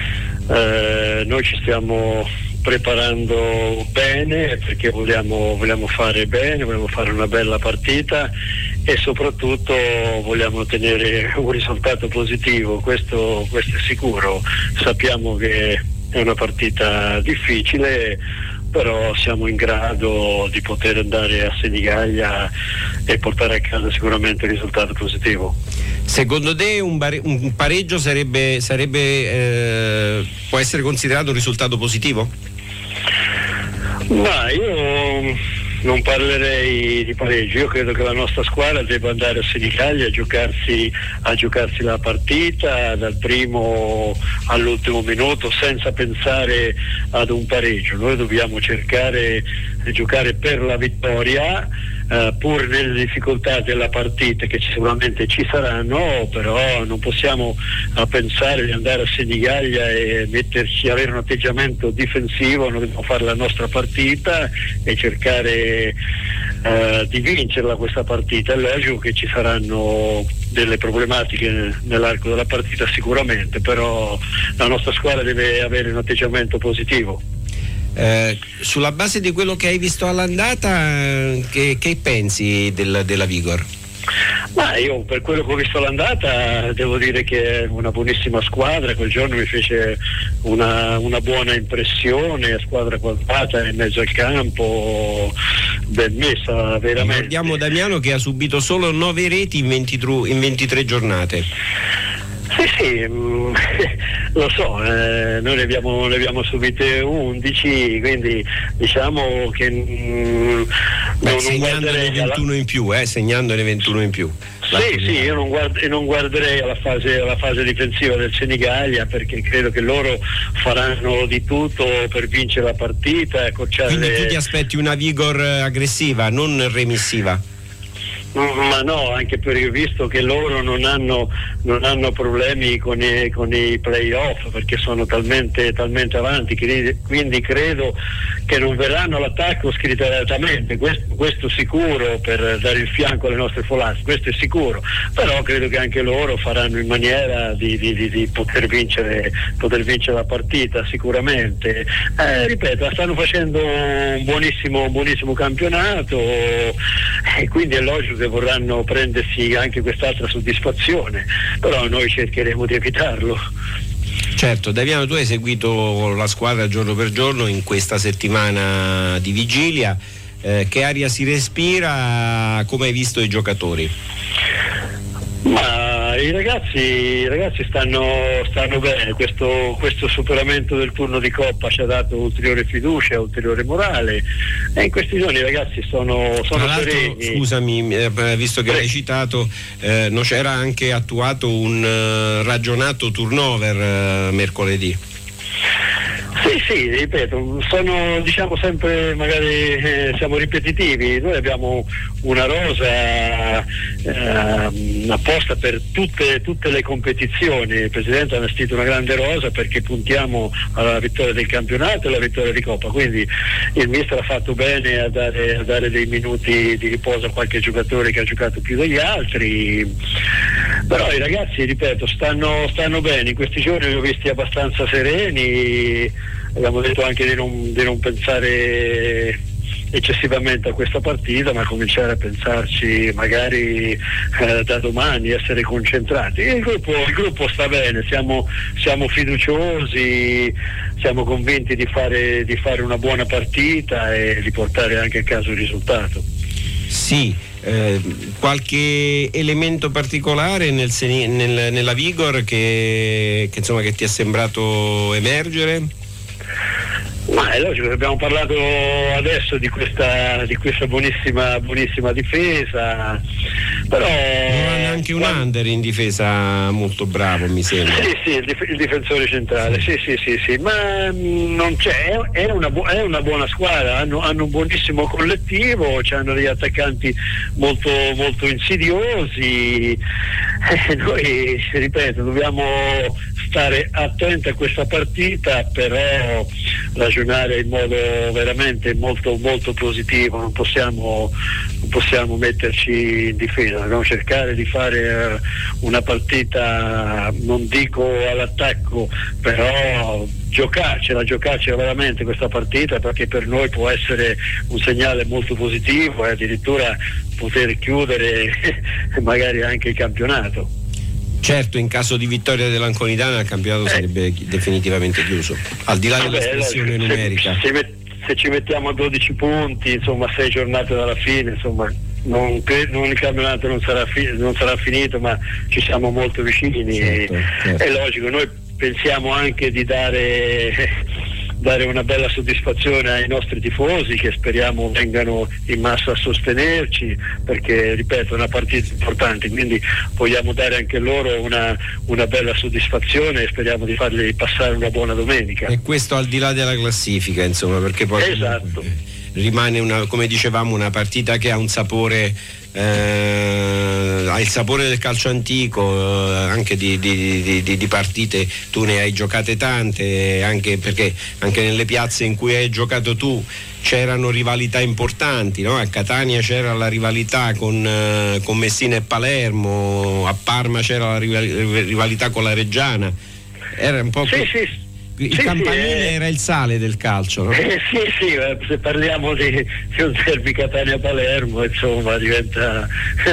eh, noi ci stiamo preparando bene perché vogliamo, vogliamo fare bene, vogliamo fare una bella partita e soprattutto vogliamo ottenere un risultato positivo, questo, questo è sicuro. Sappiamo che è una partita difficile, però siamo in grado di poter andare a Senigallia e portare a casa sicuramente un risultato positivo. Secondo te un, bare- un pareggio sarebbe, sarebbe eh, può essere considerato un risultato positivo? Ma io non parlerei di pareggio, io credo che la nostra squadra debba andare a Senigallia a giocarsi, a giocarsi la partita dal primo all'ultimo minuto senza pensare ad un pareggio. Noi dobbiamo cercare di giocare per la vittoria, Uh, pur nelle difficoltà della partita che sicuramente ci saranno, però non possiamo uh, pensare di andare a Senigallia e metterci, avere un atteggiamento difensivo, noi dobbiamo fare la nostra partita e cercare uh, di vincerla questa partita. È logico che ci saranno delle problematiche nell'arco della partita sicuramente, però la nostra squadra deve avere un atteggiamento positivo. Eh, sulla base di quello che hai visto all'andata, che, che pensi del, della Vigor? Ma io per quello che ho visto all'andata devo dire che è una buonissima squadra, quel giorno mi fece una, una buona impressione, squadra quadrata in mezzo al campo, ben messa veramente. Ricordiamo Damiano che ha subito solo nove reti in ventitré, in ventitré giornate. Sì, sì, mh, lo so, eh, noi ne abbiamo, ne abbiamo subite undici, quindi diciamo che mh, Beh, non segnandone ventuno alla... in più, eh, segnandone ventuno in più. Sì, sì, io non, guard- non guarderei alla fase, alla fase difensiva del Senigallia, perché credo che loro faranno di tutto per vincere la partita e accorciare. Quindi tu ti aspetti una Vigor aggressiva, non remissiva? Ma no, anche perché visto che loro non hanno, non hanno problemi con i, con i play-off, perché sono talmente, talmente avanti, quindi credo che non verranno all'attacco scriteriatamente, questo, questo sicuro, per dare il fianco alle nostre folate, questo è sicuro, però credo che anche loro faranno in maniera di, di, di, di poter vincere, poter vincere la partita sicuramente. Eh, ripeto, stanno facendo un buonissimo, un buonissimo campionato e quindi è logico che vorranno prendersi anche quest'altra soddisfazione, però noi cercheremo di evitarlo. Certo, Daviano, tu hai seguito la squadra giorno per giorno in questa settimana di vigilia, eh, che aria si respira, come hai visto i giocatori? Ma i ragazzi, i ragazzi stanno, stanno bene, questo, questo superamento del turno di Coppa ci ha dato ulteriore fiducia, ulteriore morale e in questi giorni i ragazzi sono, sono sereni. Scusami, eh, visto che l'hai citato, eh, non c'era anche attuato un uh, ragionato turnover uh, mercoledì? Sì, sì, ripeto, sono diciamo sempre magari eh, siamo ripetitivi, noi abbiamo una rosa eh, apposta per tutte, tutte le competizioni, il Presidente ha vestito una grande rosa perché puntiamo alla vittoria del campionato e alla vittoria di Coppa, quindi il mister ha fatto bene a dare, a dare dei minuti di riposo a qualche giocatore che ha giocato più degli altri, però i ragazzi, ripeto, stanno, stanno bene, in questi giorni li ho visti abbastanza sereni, abbiamo detto anche di non, di non pensare eccessivamente a questa partita, ma cominciare a pensarci magari eh, da domani, essere concentrati. Il gruppo, il gruppo sta bene, siamo, siamo fiduciosi, siamo convinti di fare, di fare una buona partita e di portare anche a casa il risultato. Sì, eh, qualche elemento particolare nel, nel, nella Vigor che, che, insomma, che ti è sembrato emergere? Ma è logico, abbiamo parlato adesso di questa, di questa buonissima, buonissima difesa, però non anche un quando... under in difesa molto bravo, mi sembra. Sì, sì, il, dif- il difensore centrale, sì, sì, sì, sì, ma mh, non c'è, è una, bu- è una buona squadra, hanno, hanno un buonissimo collettivo, hanno degli attaccanti molto, molto insidiosi, eh, noi, ripeto, dobbiamo stare attenti a questa partita, però ragionare in modo veramente molto molto positivo, non possiamo, non possiamo metterci in difesa, dobbiamo cercare di fare una partita, non dico all'attacco, però giocarcela, giocarcela veramente questa partita, perché per noi può essere un segnale molto positivo e addirittura poter chiudere magari anche il campionato. Certo, in caso di vittoria dell'Anconitana il campionato eh. sarebbe definitivamente chiuso, al di là Vabbè, dell'espressione numerica. Se, se, met, se ci mettiamo a dodici punti, insomma, sei giornate dalla fine, insomma, non, non il campionato non sarà, fi, non sarà finito, ma ci siamo molto vicini. Certo, certo. È logico, noi pensiamo anche di dare dare una bella soddisfazione ai nostri tifosi, che speriamo vengano in massa a sostenerci, perché ripeto è una partita importante, quindi vogliamo dare anche loro una, una bella soddisfazione e speriamo di farli passare una buona domenica. E questo al di là della classifica, insomma, perché poi esatto. rimane una, come dicevamo, una partita che ha un sapore eh, ha il sapore del calcio antico, eh, anche di, di, di, di partite tu ne hai giocate tante, anche perché anche nelle piazze in cui hai giocato tu c'erano rivalità importanti, no? A Catania c'era la rivalità con, eh, con Messina e Palermo, a Parma c'era la rivalità con la Reggiana, era un po' sì, che... sì. Il sì, campanile sì, eh, era il sale del calcio, no? Eh, sì, sì, se parliamo di, di un derby Catania-Palermo, insomma, diventa...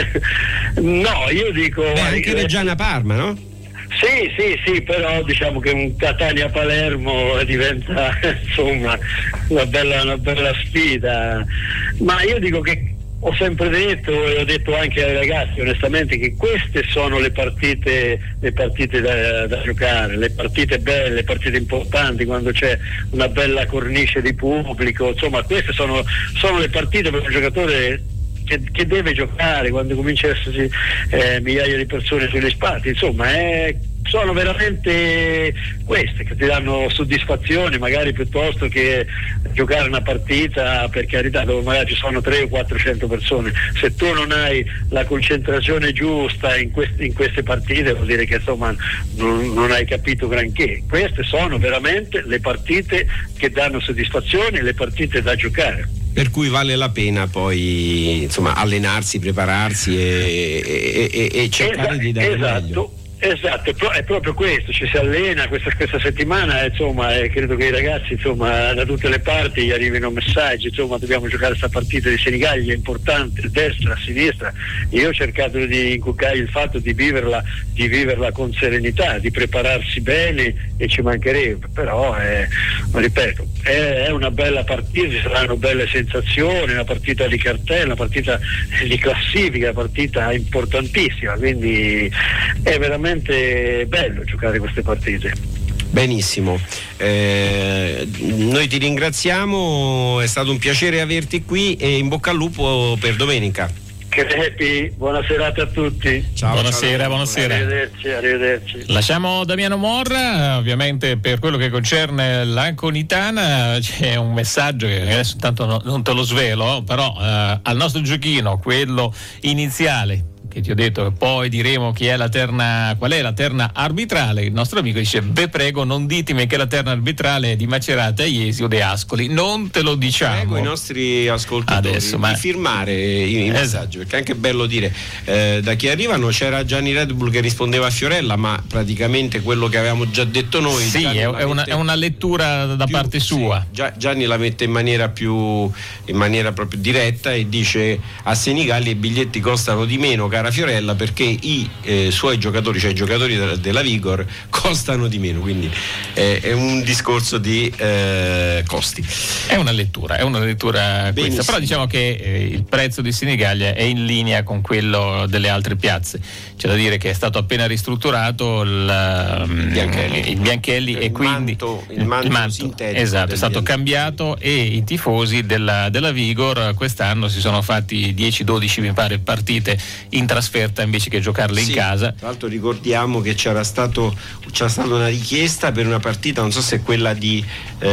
no, io dico... Beh, anche Reggiana-Parma, no? Sì, sì, sì, però diciamo che un Catania-Palermo diventa, insomma, una bella, una bella sfida. Ma io dico che ho sempre detto e ho detto anche ai ragazzi onestamente che queste sono le partite, le partite da, da giocare, le partite belle, le partite importanti, quando c'è una bella cornice di pubblico, insomma queste sono, sono le partite per un giocatore che, che deve giocare, quando comincia a esserci eh, migliaia di persone sugli spalti, insomma è sono veramente queste che ti danno soddisfazione, magari piuttosto che giocare una partita, per carità, dove magari ci sono trecento o quattrocento persone. Se tu non hai la concentrazione giusta in queste, in queste partite, vuol dire che insomma non, non hai capito granché. Queste sono veramente le partite che danno soddisfazione, le partite da giocare. Per cui vale la pena poi insomma allenarsi, prepararsi e, e, e, e cercare esatto, di dare esatto. meglio. Esatto, è proprio questo, ci si allena questa, questa settimana, insomma, eh, credo che i ragazzi insomma da tutte le parti gli arrivino messaggi, insomma dobbiamo giocare questa partita di Senigallia, è importante, a destra, a sinistra. Io ho cercato di inculcare il fatto di viverla, di viverla con serenità, di prepararsi bene, e ci mancherebbe, però è, ripeto, è, è una bella partita, ci saranno belle sensazioni, una partita di cartella, una partita di classifica, una partita importantissima, quindi è veramente bello giocare queste partite. Benissimo, eh, noi ti ringraziamo, è stato un piacere averti qui e in bocca al lupo per domenica. Crepi, buona serata a tutti. Ciao, buonasera, ciao, buonasera. Arrivederci, arrivederci. Lasciamo Damiano Morra, ovviamente per quello che concerne l'Anconitana c'è un messaggio che adesso tanto no, non te lo svelo, però eh, al nostro giochino, quello iniziale, che ti ho detto che poi diremo chi è la terna, qual è la terna arbitrale, il nostro amico dice: beh, prego, non ditemi che la terna arbitrale è di Macerata, Iesi o De Ascoli, non te lo diciamo. Prego i nostri ascoltatori adesso, ma... di firmare i, i messaggi, perché è anche bello dire eh, da chi arrivano. C'era Gianni Red Bull che rispondeva a Fiorella, ma praticamente quello che avevamo già detto noi. Sì, è, è, una, è una lettura da più, parte sua. Sì, Gianni la mette in maniera più in maniera proprio diretta e dice: a Senigallia i biglietti costano di meno, cara Fiorella, perché i eh, suoi giocatori, cioè i giocatori de- della Vigor, costano di meno, quindi eh, è un discorso di eh, costi. È una lettura, è una lettura Benissimo. questa, però diciamo che eh, il prezzo di Senigallia è in linea con quello delle altre piazze. C'è da dire che è stato appena ristrutturato il Bianchelli, il Bianchelli il e quindi manto, il manto, il manto sintetico, esatto, è stato Bianchelli. Cambiato, e i tifosi della, della Vigor quest'anno si sono fatti dieci dodici mi pare partite in trasferta invece che giocarle sì, in casa. Tra l'altro ricordiamo che c'era stato c'era stata una richiesta per una partita, non so se è quella di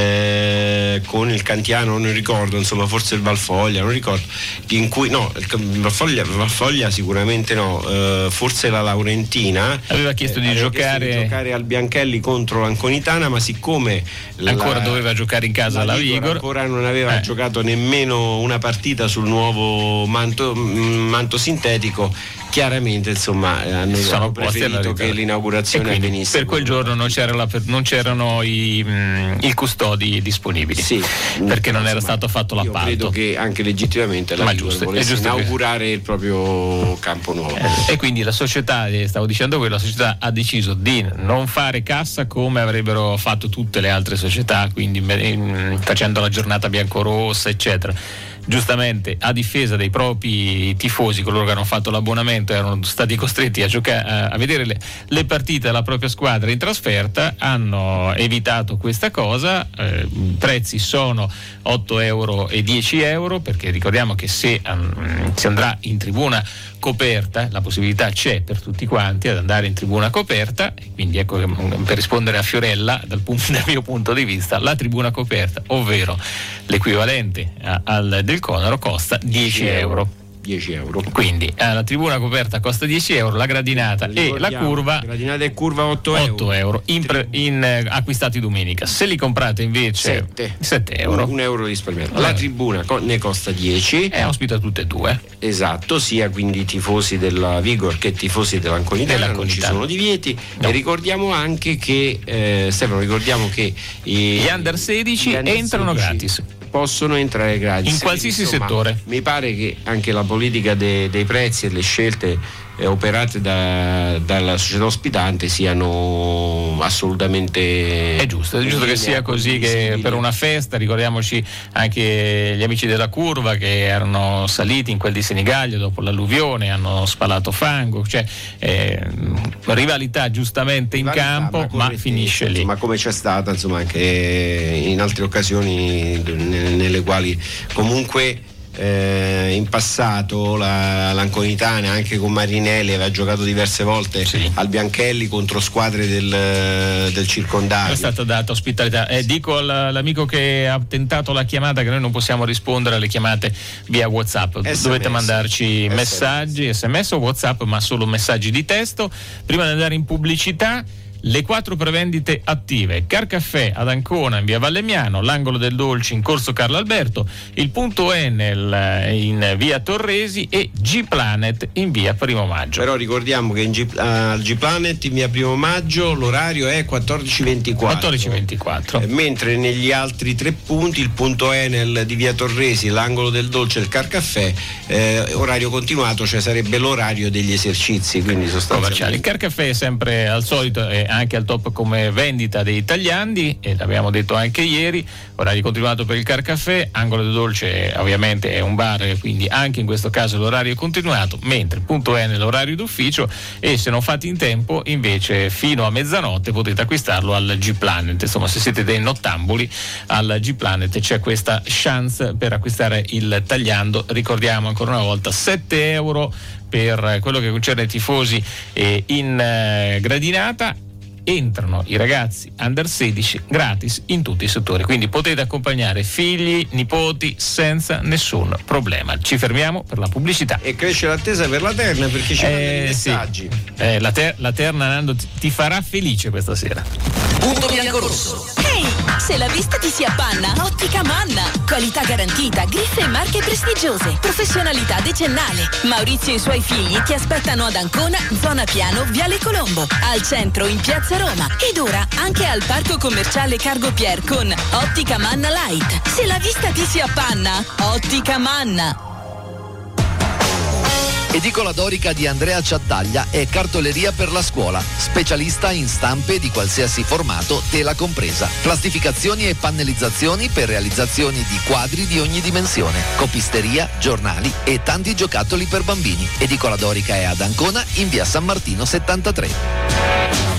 eh, con il Cantiano, non ricordo, insomma forse il Valfoglia, non ricordo, in cui no, il Valfoglia, Valfoglia sicuramente no, eh, forse la Laurentina aveva chiesto, eh, di, aveva giocare... chiesto di giocare al Bianchelli contro l'Anconitana, ma siccome ancora la, doveva giocare in casa la, la Vigor, Vigor ancora non aveva eh. giocato nemmeno una partita sul nuovo manto, manto sintetico, chiaramente insomma hanno, hanno preferito che l'inaugurazione avvenisse. Per quel giorno non, c'era la, non c'erano i, mh, i custodi disponibili, sì, perché non insomma, era stato fatto l'appalto. Io credo che anche legittimamente la Vigor volesse inaugurare che... il proprio campo nuovo. Eh, e quindi la società, stavo dicendo quello, la società ha deciso di non fare cassa come avrebbero fatto tutte le altre società, quindi mh, facendo la giornata biancorossa eccetera. Giustamente a difesa dei propri tifosi, coloro che hanno fatto l'abbonamento erano stati costretti a giocare, a, a vedere le, le partite della propria squadra in trasferta, hanno evitato questa cosa. Eh, i prezzi sono otto euro e dieci euro, perché ricordiamo che se um, si andrà in tribuna coperta, la possibilità c'è per tutti quanti ad andare in tribuna coperta, e quindi ecco che, per rispondere a Fiorella, dal, punto, dal mio punto di vista, la tribuna coperta, ovvero l'equivalente a, al del Conero, costa dieci euro. dieci euro. Quindi eh, la tribuna coperta costa dieci euro, la gradinata e la curva gradinata e curva otto euro in, pre, in eh, acquistati domenica. Se li comprate invece sette euro, un, un euro di risparmiato. La tribuna co- ne costa dieci e ospita tutte e due, esatto, sia quindi tifosi della Vigor che tifosi dell'Anconitana, non ci sono divieti. No. E ricordiamo anche che eh, Stefano ricordiamo che i, gli under sedici gli under entrano sedici gratis, possono entrare gratis in qualsiasi insomma, settore. Mi pare che anche la politica de, dei prezzi e le scelte eh, operate da, dalla società ospitante siano assolutamente è giusto, è giusto che sia così, che per una festa, ricordiamoci anche gli amici della curva che erano saliti in quel di Senigallia dopo l'alluvione, hanno spalato fango, cioè eh, rivalità giustamente in rivalità, campo, ma, ma finisce lì. Ma come c'è stata insomma anche in altre occasioni nelle quali comunque eh, in passato la, l'Anconitana anche con Marinelli aveva giocato diverse volte sì. al Bianchelli contro squadre del, del circondario. È stata data ospitalità. Eh, dico all'amico che ha tentato la chiamata che noi non possiamo rispondere alle chiamate via WhatsApp. S M S. Dovete mandarci S M S. Messaggi, sms o WhatsApp, ma solo messaggi di testo. Prima di andare in pubblicità, le quattro prevendite attive: Carcaffè ad Ancona in via Vallemmiano, l'angolo del Dolci in corso Carlo Alberto, il punto Enel in via Torresi e G-Planet in via Primo Maggio. Però ricordiamo che in G, uh, al G-Planet in via Primo Maggio l'orario è quattordici ventiquattro, quattordici ventiquattro. Eh, mentre negli altri tre punti, il punto Enel di via Torresi, l'angolo del Dolce e il Carcaffè, eh, orario continuato, cioè sarebbe l'orario degli esercizi, quindi sostanzialmente. Il Carcaffè è sempre al solito è anche al top come vendita dei tagliandi, e l'abbiamo detto anche ieri, orario continuato per il Car Caffè, Angolo del Dolce ovviamente è un bar, quindi anche in questo caso l'orario è continuato, mentre il punto è nell'orario d'ufficio, e se non fate in tempo invece fino a mezzanotte potete acquistarlo al G-Planet. Insomma, se siete dei nottambuli, al G-Planet c'è questa chance per acquistare il tagliando. Ricordiamo ancora una volta sette euro per quello che concerne i tifosi eh, in eh, gradinata. Entrano i ragazzi under sedici gratis in tutti i settori, quindi potete accompagnare figli, nipoti senza nessun problema. Ci fermiamo per la pubblicità. E cresce l'attesa per la terna, perché ci mandano eh, i messaggi. Sì. Eh, la, ter- la terna, Nando, ti, ti farà felice questa sera. Punto biancorosso. Ehi, hey, se la vista ti si appanna, Ottica Manna. Qualità garantita, griffe e marche prestigiose, professionalità decennale. Maurizio e i suoi figli ti aspettano ad Ancona, zona Piano, Viale Colombo, al centro in Piazza Roma, ed ora anche al parco commerciale Cargo Pier con Ottica Manna Light. Se la vista ti si appanna, Ottica Manna. Edicola Dorica di Andrea Ciattaglia è cartoleria per la scuola, specialista in stampe di qualsiasi formato, tela compresa, plastificazioni e pannellizzazioni per realizzazioni di quadri di ogni dimensione, copisteria, giornali e tanti giocattoli per bambini. Edicola Dorica è ad Ancona in via San Martino settantatré.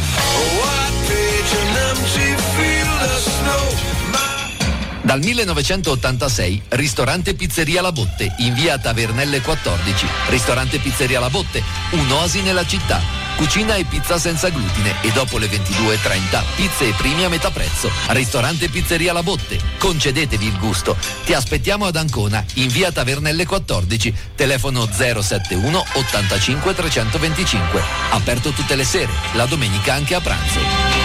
Dal millenovecentottantasei, ristorante Pizzeria La Botte, in via Tavernelle quattordici. Ristorante Pizzeria La Botte, un'oasi nella città. Cucina e pizza senza glutine, e dopo le ventidue e trenta, pizze e primi a metà prezzo. Ristorante Pizzeria La Botte, concedetevi il gusto. Ti aspettiamo ad Ancona, in via Tavernelle quattordici, telefono zero sette uno ottantacinque trecentoventicinque. Aperto tutte le sere, la domenica anche a pranzo.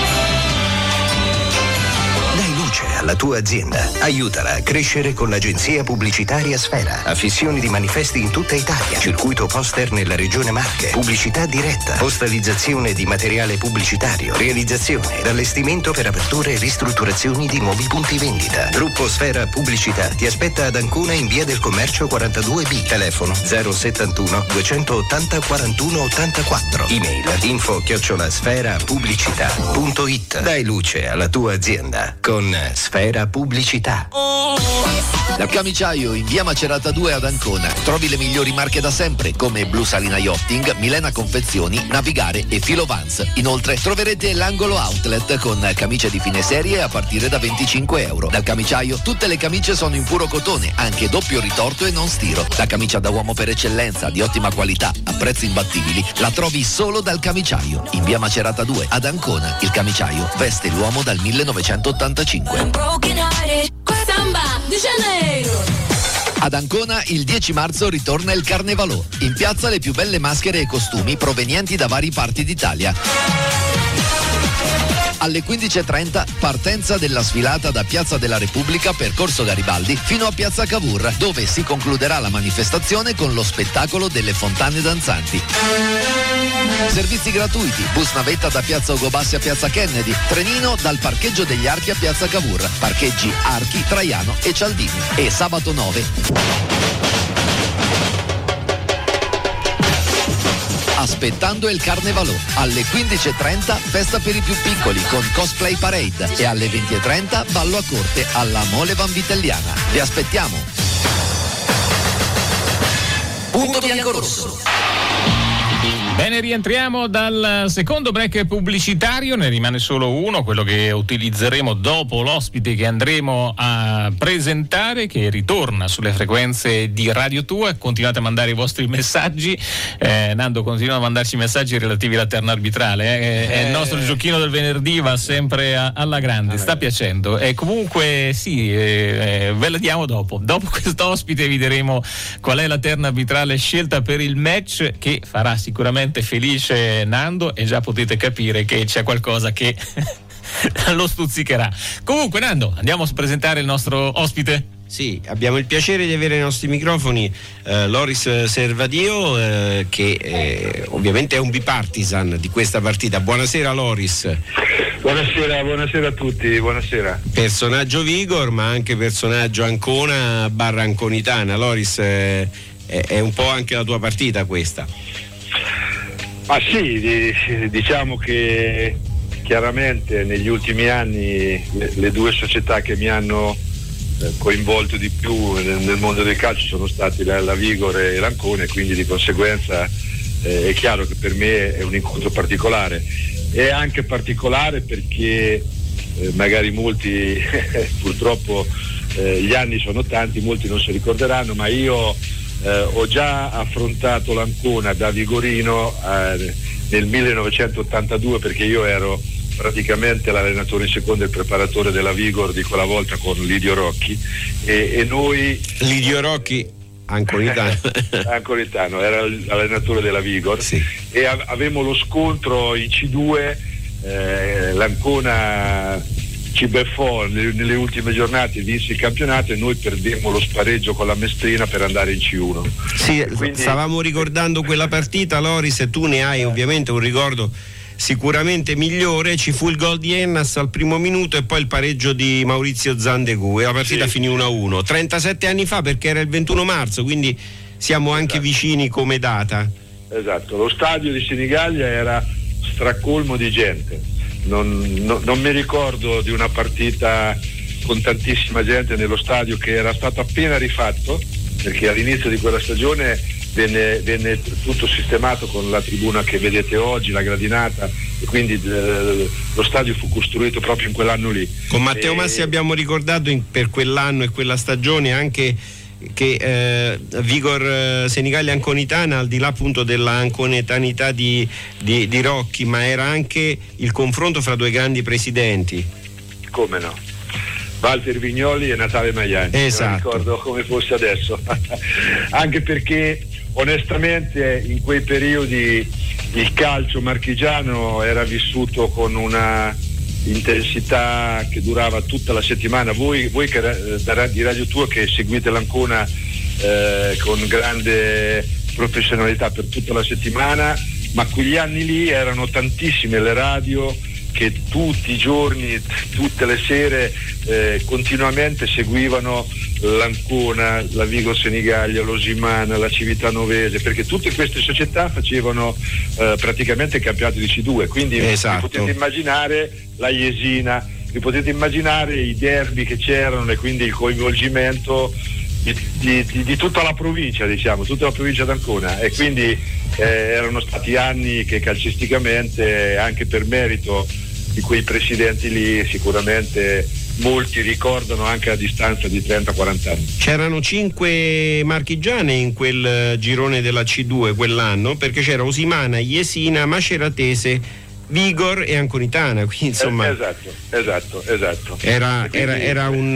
Dai luce alla tua azienda. Aiutala a crescere con l'agenzia pubblicitaria Sfera. Affissioni di manifesti in tutta Italia. Circuito poster nella regione Marche. Pubblicità diretta. Postalizzazione di materiale pubblicitario. Realizzazione ed allestimento per aperture e ristrutturazioni di nuovi punti vendita. Gruppo Sfera Pubblicità ti aspetta ad Ancona in via del Commercio quarantadue B. Telefono zero settantuno duecentottanta quarantuno ottantaquattro. Email info chiocciola sfera pubblicità punto it. Dai luce alla tua azienda con Sfera Pubblicità. Dal Camiciaio in via Macerata due ad Ancona trovi le migliori marche da sempre come Blu Salina Yachting, Milena Confezioni, Navigare e Filo Vans. Inoltre troverete l'angolo outlet con camicie di fine serie a partire da venticinque euro. Dal Camiciaio tutte le camicie sono in puro cotone, anche doppio ritorto e non stiro. La camicia da uomo per eccellenza, di ottima qualità, a prezzi imbattibili, la trovi solo dal Camiciaio in via Macerata due ad Ancona. Il Camiciaio veste l'uomo dal millenovecentottantacinque. Ad Ancona il dieci marzo ritorna il Carnevalò. In piazza le più belle maschere e costumi provenienti da varie parti d'Italia. Alle quindici e trenta partenza della sfilata da Piazza della Repubblica per Corso Garibaldi fino a Piazza Cavour, dove si concluderà la manifestazione con lo spettacolo delle fontane danzanti. Servizi gratuiti, bus navetta da Piazza Ugobassi a Piazza Kennedy, trenino dal parcheggio degli Archi a Piazza Cavour, parcheggi Archi, Traiano e Cialdini. E sabato nove Aspettando il Carnevalò, alle quindici e trenta festa per i più piccoli con cosplay parade e alle venti e trenta ballo a corte alla Mole Vanvitelliana. Vi aspettiamo. Punto biancorosso. Bene, rientriamo dal secondo break pubblicitario, ne rimane solo uno, quello che utilizzeremo dopo l'ospite che andremo a presentare, che ritorna sulle frequenze di Radio Tua. Continuate a mandare i vostri messaggi, eh, Nando continua a mandarci messaggi relativi alla terna arbitrale, eh. È il nostro giochino del venerdì, va sempre a, alla grande, sta piacendo, e comunque sì, eh, ve la diamo dopo. Dopo questo ospite vi diremo qual è la terna arbitrale scelta per il match che farà sicuramente felice Nando, e già potete capire che c'è qualcosa che lo stuzzicherà. Comunque, Nando, andiamo a presentare il nostro ospite. Sì, abbiamo il piacere di avere ai nostri microfoni eh, Loris Servadio, eh, che eh, ovviamente è un bipartisan di questa partita. Buonasera Loris. Buonasera, buonasera a tutti, buonasera. Personaggio Vigor, ma anche personaggio Ancona barra Anconitana. Loris, eh, è un po' anche la tua partita questa. Ah sì, diciamo che chiaramente negli ultimi anni le, le due società che mi hanno eh, coinvolto di più nel, nel mondo del calcio sono stati la, la Vigor e l'Ancona, quindi di conseguenza eh, è chiaro che per me è un incontro particolare. È anche particolare perché eh, magari molti purtroppo eh, gli anni sono tanti, molti non si ricorderanno, ma io eh, ho già affrontato l'Ancona da vigorino eh, nel millenovecentottantadue, perché io ero praticamente l'allenatore in seconda e il preparatore della Vigor di quella volta con Lidio Rocchi e, e noi Lidio Rocchi Anconitano Anconitano era l'allenatore della Vigor, sì. E av- avevamo lo scontro in C due, eh, l'Ancona ci beffò nelle, nelle ultime giornate, vinse il campionato e noi perdemmo lo spareggio con la Mestrina per andare in C uno. Sì, quindi stavamo ricordando quella partita, Loris, e tu ne hai ovviamente un ricordo sicuramente migliore. Ci fu il gol di Ennas al primo minuto e poi il pareggio di Maurizio Zandegù e la partita, sì, finì uno a uno trentasette anni fa, perché era il ventuno marzo, quindi siamo anche, esatto, vicini come data. Esatto, lo stadio di Senigallia era stracolmo di gente, non, no, non mi ricordo di una partita con tantissima gente nello stadio, che era stato appena rifatto, perché all'inizio di quella stagione Venne, venne tutto sistemato con la tribuna che vedete oggi, la gradinata, e quindi eh, lo stadio fu costruito proprio in quell'anno lì. Con Matteo e... Massi abbiamo ricordato in, per quell'anno e quella stagione anche che eh, Vigor eh, Senigallia Anconitana, al di là appunto della anconetanità di, di, di Rocchi, ma era anche il confronto fra due grandi presidenti. Come no? Walter Vignoli e Natale Maiani, esatto. Non ricordo come fosse adesso anche perché onestamente in quei periodi il calcio marchigiano era vissuto con una intensità che durava tutta la settimana. Voi, voi che, da, di Radio Tua, che seguite l'Ancona eh, con grande professionalità per tutta la settimana, ma quegli anni lì erano tantissime le radio che tutti i giorni, tutte le sere eh, continuamente seguivano l'Ancona, la Vigor Senigallia, l'Osimana, la Civitanovese, perché tutte queste società facevano eh, praticamente il campionato di C due, quindi, esatto, vi potete immaginare la Jesina, vi potete immaginare i derby che c'erano e quindi il coinvolgimento di, di, di, di tutta la provincia, diciamo, tutta la provincia d'Ancona, e quindi eh, erano stati anni che calcisticamente, anche per merito di quei presidenti lì, sicuramente molti ricordano anche a distanza di trenta quaranta anni. C'erano cinque marchigiane in quel girone della C due quell'anno, perché c'era Osimana, Jesina, Maceratese, Vigor e Anconitana, quindi insomma eh, esatto, esatto, esatto. Era, quindi, era, era un,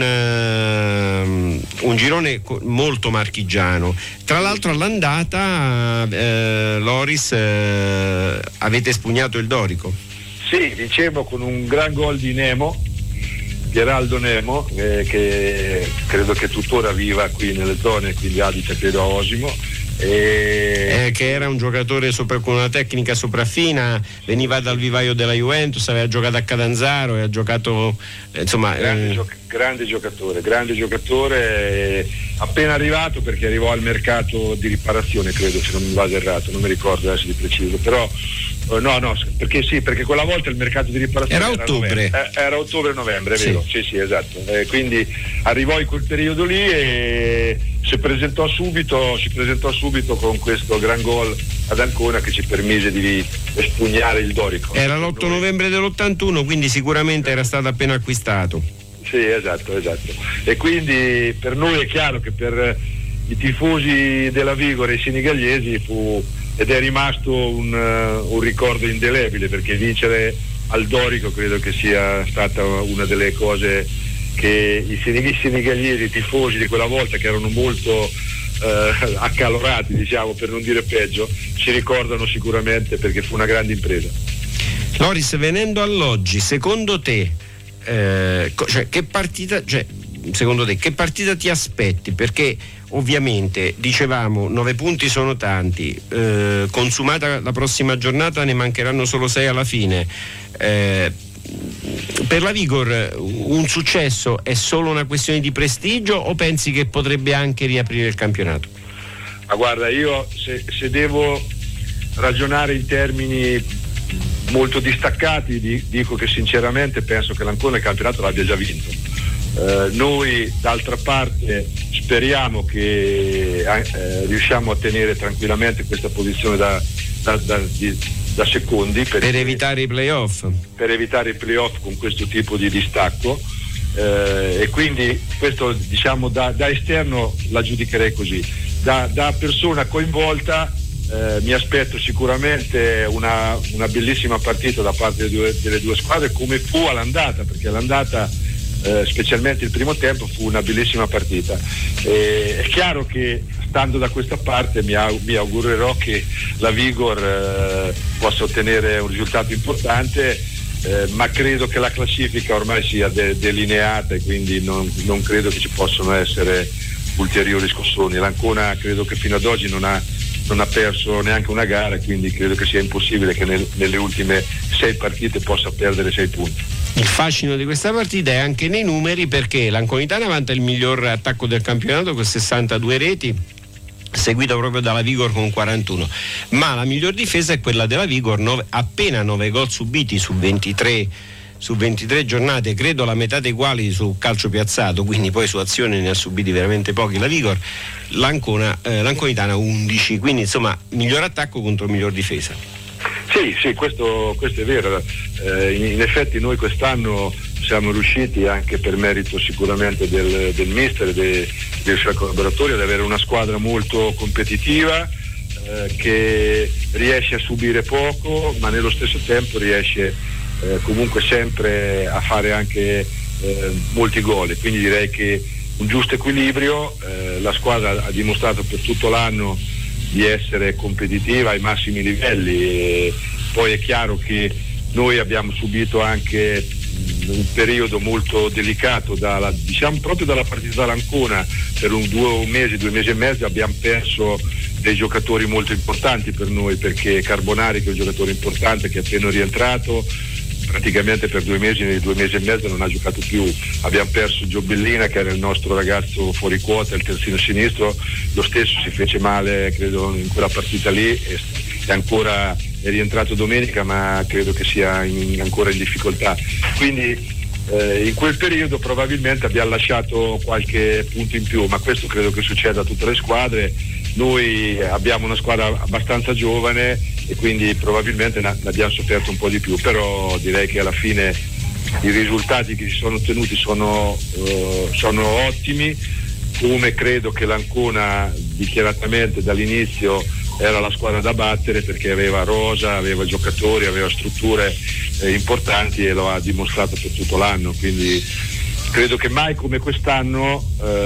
uh, un girone molto marchigiano. Tra l'altro all'andata uh, Loris uh, avete spugnato il Dorico. Sì, diciamo, con un gran gol di Nemo, Geraldo Nemo, eh, che credo che tuttora viva qui nelle zone, quindi abita credo a Osimo. E... Eh, che era un giocatore sopra, con una tecnica sopraffina, veniva dal vivaio della Juventus, aveva giocato a Catanzaro e ha giocato eh, insomma grande, eh... gioc- grande giocatore, grande giocatore, eh, appena arrivato, perché arrivò al mercato di riparazione, credo, se non mi vado errato, non mi ricordo adesso di preciso, però Uh, no, no, perché sì, perché quella volta il mercato di riparazione era, era ottobre. Eh, era ottobre-novembre, è sì. vero? Sì, sì, esatto. Eh, quindi arrivò in quel periodo lì e si presentò subito, si presentò subito con questo gran gol ad Ancona che ci permise di espugnare il Dorico. Era l'otto novembre dell'ottantuno, quindi sicuramente era stato appena acquistato. Sì, esatto, esatto. E quindi per noi è chiaro che per i tifosi della Vigor e i senigallesi fu ed è rimasto un, uh, un ricordo indelebile, perché vincere al Dorico credo che sia stata una delle cose che i senigallesi, i tifosi di quella volta, che erano molto uh, accalorati, diciamo, per non dire peggio, ci ricordano sicuramente, perché fu una grande impresa. Loris, venendo all'oggi, secondo te eh, cioè, che partita, cioè, secondo te che partita ti aspetti? Perché ovviamente dicevamo nove punti sono tanti, eh, consumata la prossima giornata ne mancheranno solo sei alla fine. Eh, per la Vigor un successo è solo una questione di prestigio o pensi che potrebbe anche riaprire il campionato? Ma guarda, io se, se devo ragionare in termini molto distaccati, di, dico che sinceramente penso che l'Ancona il campionato l'abbia già vinto. Eh, noi d'altra parte speriamo che eh, riusciamo a tenere tranquillamente questa posizione da, da, da, di, da secondi per evitare i playoff per evitare i playoff con questo tipo di distacco, eh, e quindi questo, diciamo, da, da esterno la giudicherei così. Da, da persona coinvolta eh, mi aspetto sicuramente una, una bellissima partita da parte delle due, delle due squadre, come fu all'andata, perché all'andata eh, specialmente il primo tempo fu una bellissima partita. E, è chiaro che stando da questa parte mi, aug- mi augurerò che la Vigor eh, possa ottenere un risultato importante, eh, ma credo che la classifica ormai sia de- delineata e quindi non, non credo che ci possano essere ulteriori scossoni. L'Ancona credo che fino ad oggi non ha, non ha perso neanche una gara, quindi credo che sia impossibile che nel, nelle ultime sei partite possa perdere sei punti. Il fascino di questa partita è anche nei numeri, perché l'Anconitana vanta il miglior attacco del campionato con sessantadue reti, seguito proprio dalla Vigor con quarantuno, ma la miglior difesa è quella della Vigor, nove, appena nove gol subiti su ventitré su ventitré giornate, credo la metà dei quali su calcio piazzato, quindi poi su azione ne ha subiti veramente pochi la Vigor. L'Ancona, eh, l'Anconitana undici, quindi insomma miglior attacco contro miglior difesa. Sì, sì, questo, questo è vero. Eh, in, in effetti noi quest'anno siamo riusciti, anche per merito sicuramente del, del mister e de, dei suoi collaboratori, ad avere una squadra molto competitiva, eh, che riesce a subire poco, ma nello stesso tempo riesce Eh, comunque sempre a fare anche eh, molti gol, quindi direi che un giusto equilibrio. Eh, la squadra ha dimostrato per tutto l'anno di essere competitiva ai massimi livelli, e poi è chiaro che noi abbiamo subito anche mh, un periodo molto delicato dalla, diciamo proprio dalla partita dall'Ancona. Per un due un mese, due mesi e mezzo abbiamo perso dei giocatori molto importanti per noi, perché Carbonari, che è un giocatore importante, che è appena rientrato, praticamente per due mesi, nei due mesi e mezzo non ha giocato più. Abbiamo perso Giobellina, che era il nostro ragazzo fuori quota, il terzino sinistro, lo stesso si fece male credo in quella partita lì, e, e ancora è rientrato domenica, ma credo che sia in, ancora in difficoltà. Quindi eh, in quel periodo probabilmente abbiamo lasciato qualche punto in più, ma questo credo che succeda a tutte le squadre. Noi abbiamo una squadra abbastanza giovane e quindi probabilmente ne abbiamo sofferto un po' di più, però direi che alla fine i risultati che si sono ottenuti sono, uh, sono ottimi, come credo che l'Ancona dichiaratamente dall'inizio era la squadra da battere, perché aveva rosa, aveva giocatori, aveva strutture eh, importanti, e lo ha dimostrato per tutto l'anno, quindi credo che mai come quest'anno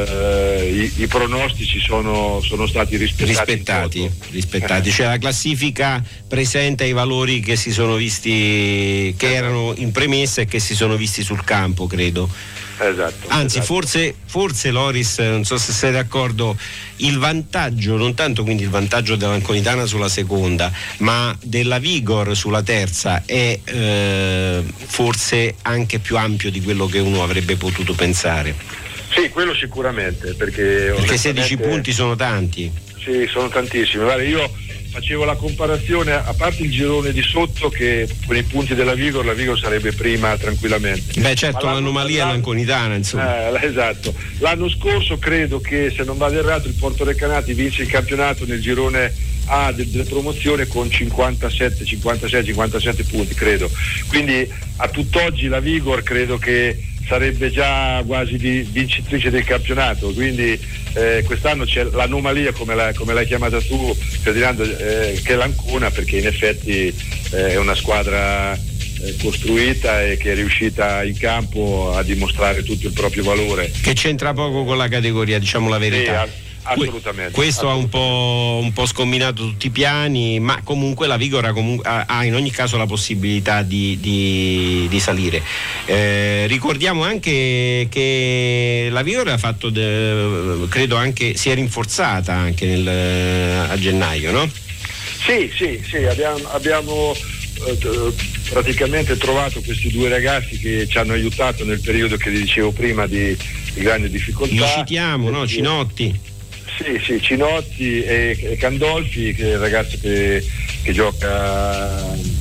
eh, i, i pronostici sono, sono stati rispettati. Rispettati, rispettati. Cioè la classifica presenta i valori che si sono visti, che erano in premessa e che si sono visti sul campo, credo. Esatto. Anzi, esatto. forse, forse Loris, non so se sei d'accordo, il vantaggio, non tanto quindi il vantaggio dell'Anconitana sulla seconda, ma della Vigor sulla terza è eh, forse anche più ampio di quello che uno avrebbe potuto pensare. Sì, quello sicuramente, perché, perché sedici punti sono tanti. Sì, sono tantissimi. Guarda, io facevo la comparazione, a parte il girone di sotto, che con i punti della Vigor la Vigor sarebbe prima tranquillamente. Beh certo, l'anomalia è l'Anconitana, insomma. Eh, esatto. L'anno scorso credo che, se non vado errato, il Porto Recanati vince il campionato nel girone A delle promozioni con cinquantasette, cinquantasei, cinquantasette punti, credo. Quindi a tutt'oggi la Vigor credo che sarebbe già quasi vincitrice del campionato, quindi eh, quest'anno c'è l'anomalia, come, la, come l'hai chiamata tu, Ferdinando, eh, che è l'Ancona, perché in effetti eh, è una squadra eh, costruita e che è riuscita in campo a dimostrare tutto il proprio valore. Che c'entra poco con la categoria, diciamo la verità. Sì, assolutamente. Questo assolutamente. ha un po', un po' scombinato tutti i piani, ma comunque la Vigor ha, comunque, ha, ha in ogni caso la possibilità di, di, di salire. Eh, ricordiamo anche che la Vigor ha fatto, de, credo anche, si è rinforzata anche nel, a gennaio, no? Sì, sì, sì, abbiamo, abbiamo eh, praticamente trovato questi due ragazzi che ci hanno aiutato nel periodo che vi dicevo prima di, di grande difficoltà. Li citiamo, no? Cinotti. Sì, sì, Cinotti e, e Candolfi, che è il ragazzo che, che gioca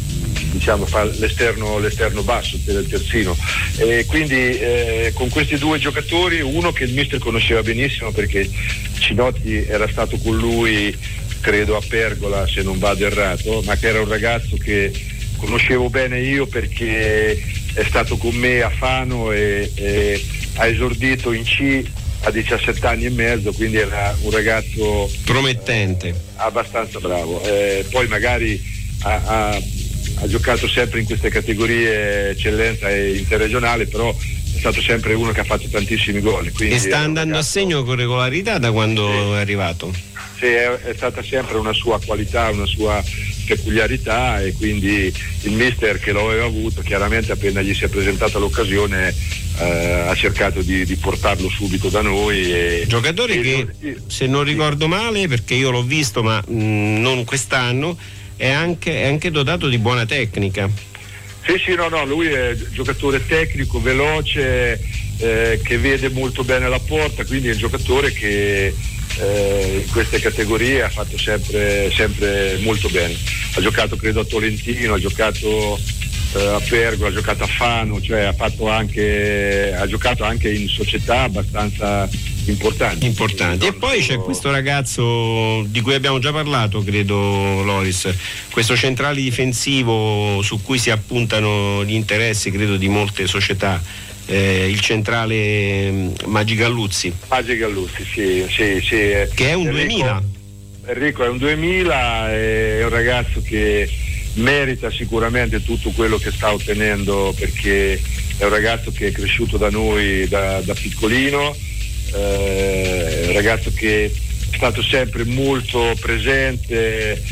diciamo fa l'esterno, l'esterno basso del terzino, e quindi eh, con questi due giocatori, uno che il mister conosceva benissimo perché Cinotti era stato con lui credo a Pergola, se non vado errato, ma che era un ragazzo che conoscevo bene io perché è stato con me a Fano e, e ha esordito in C a diciassette anni e mezzo, quindi era un ragazzo promettente, eh, abbastanza bravo, eh, poi magari ha, ha, ha giocato sempre in queste categorie eccellenza e interregionale, però è stato sempre uno che ha fatto tantissimi gol. E sta andando ragazzo... a segno con regolarità da quando sì. è arrivato? Sì, è, è stata sempre una sua qualità, una sua peculiarità, e quindi il mister che lo aveva avuto chiaramente appena gli si è presentata l'occasione eh, ha cercato di, di portarlo subito da noi. E, giocatore e che io, se non ricordo male, perché io l'ho visto ma mh, non quest'anno, è anche, è anche dotato di buona tecnica. Sì, sì, no, no, lui è giocatore tecnico, veloce, eh, che vede molto bene la porta, quindi è un giocatore che eh, in queste categorie ha fatto sempre, sempre molto bene. Ha giocato credo a Tolentino, ha giocato eh, a Pergola, ha giocato a Fano, cioè ha fatto anche, ha giocato anche in società abbastanza importanti. Importanti. E poi c'è questo ragazzo di cui abbiamo già parlato, credo, Loris, questo centrale difensivo su cui si appuntano gli interessi, credo, di molte società, eh, il centrale Magi Galluzzi. Magi Galluzzi, sì, sì, sì. Che è un Enrico, duemila. Enrico è un duemila, è un ragazzo che merita sicuramente tutto quello che sta ottenendo, perché è un ragazzo che è cresciuto da noi da, da piccolino. Eh, un ragazzo che è stato sempre molto presente,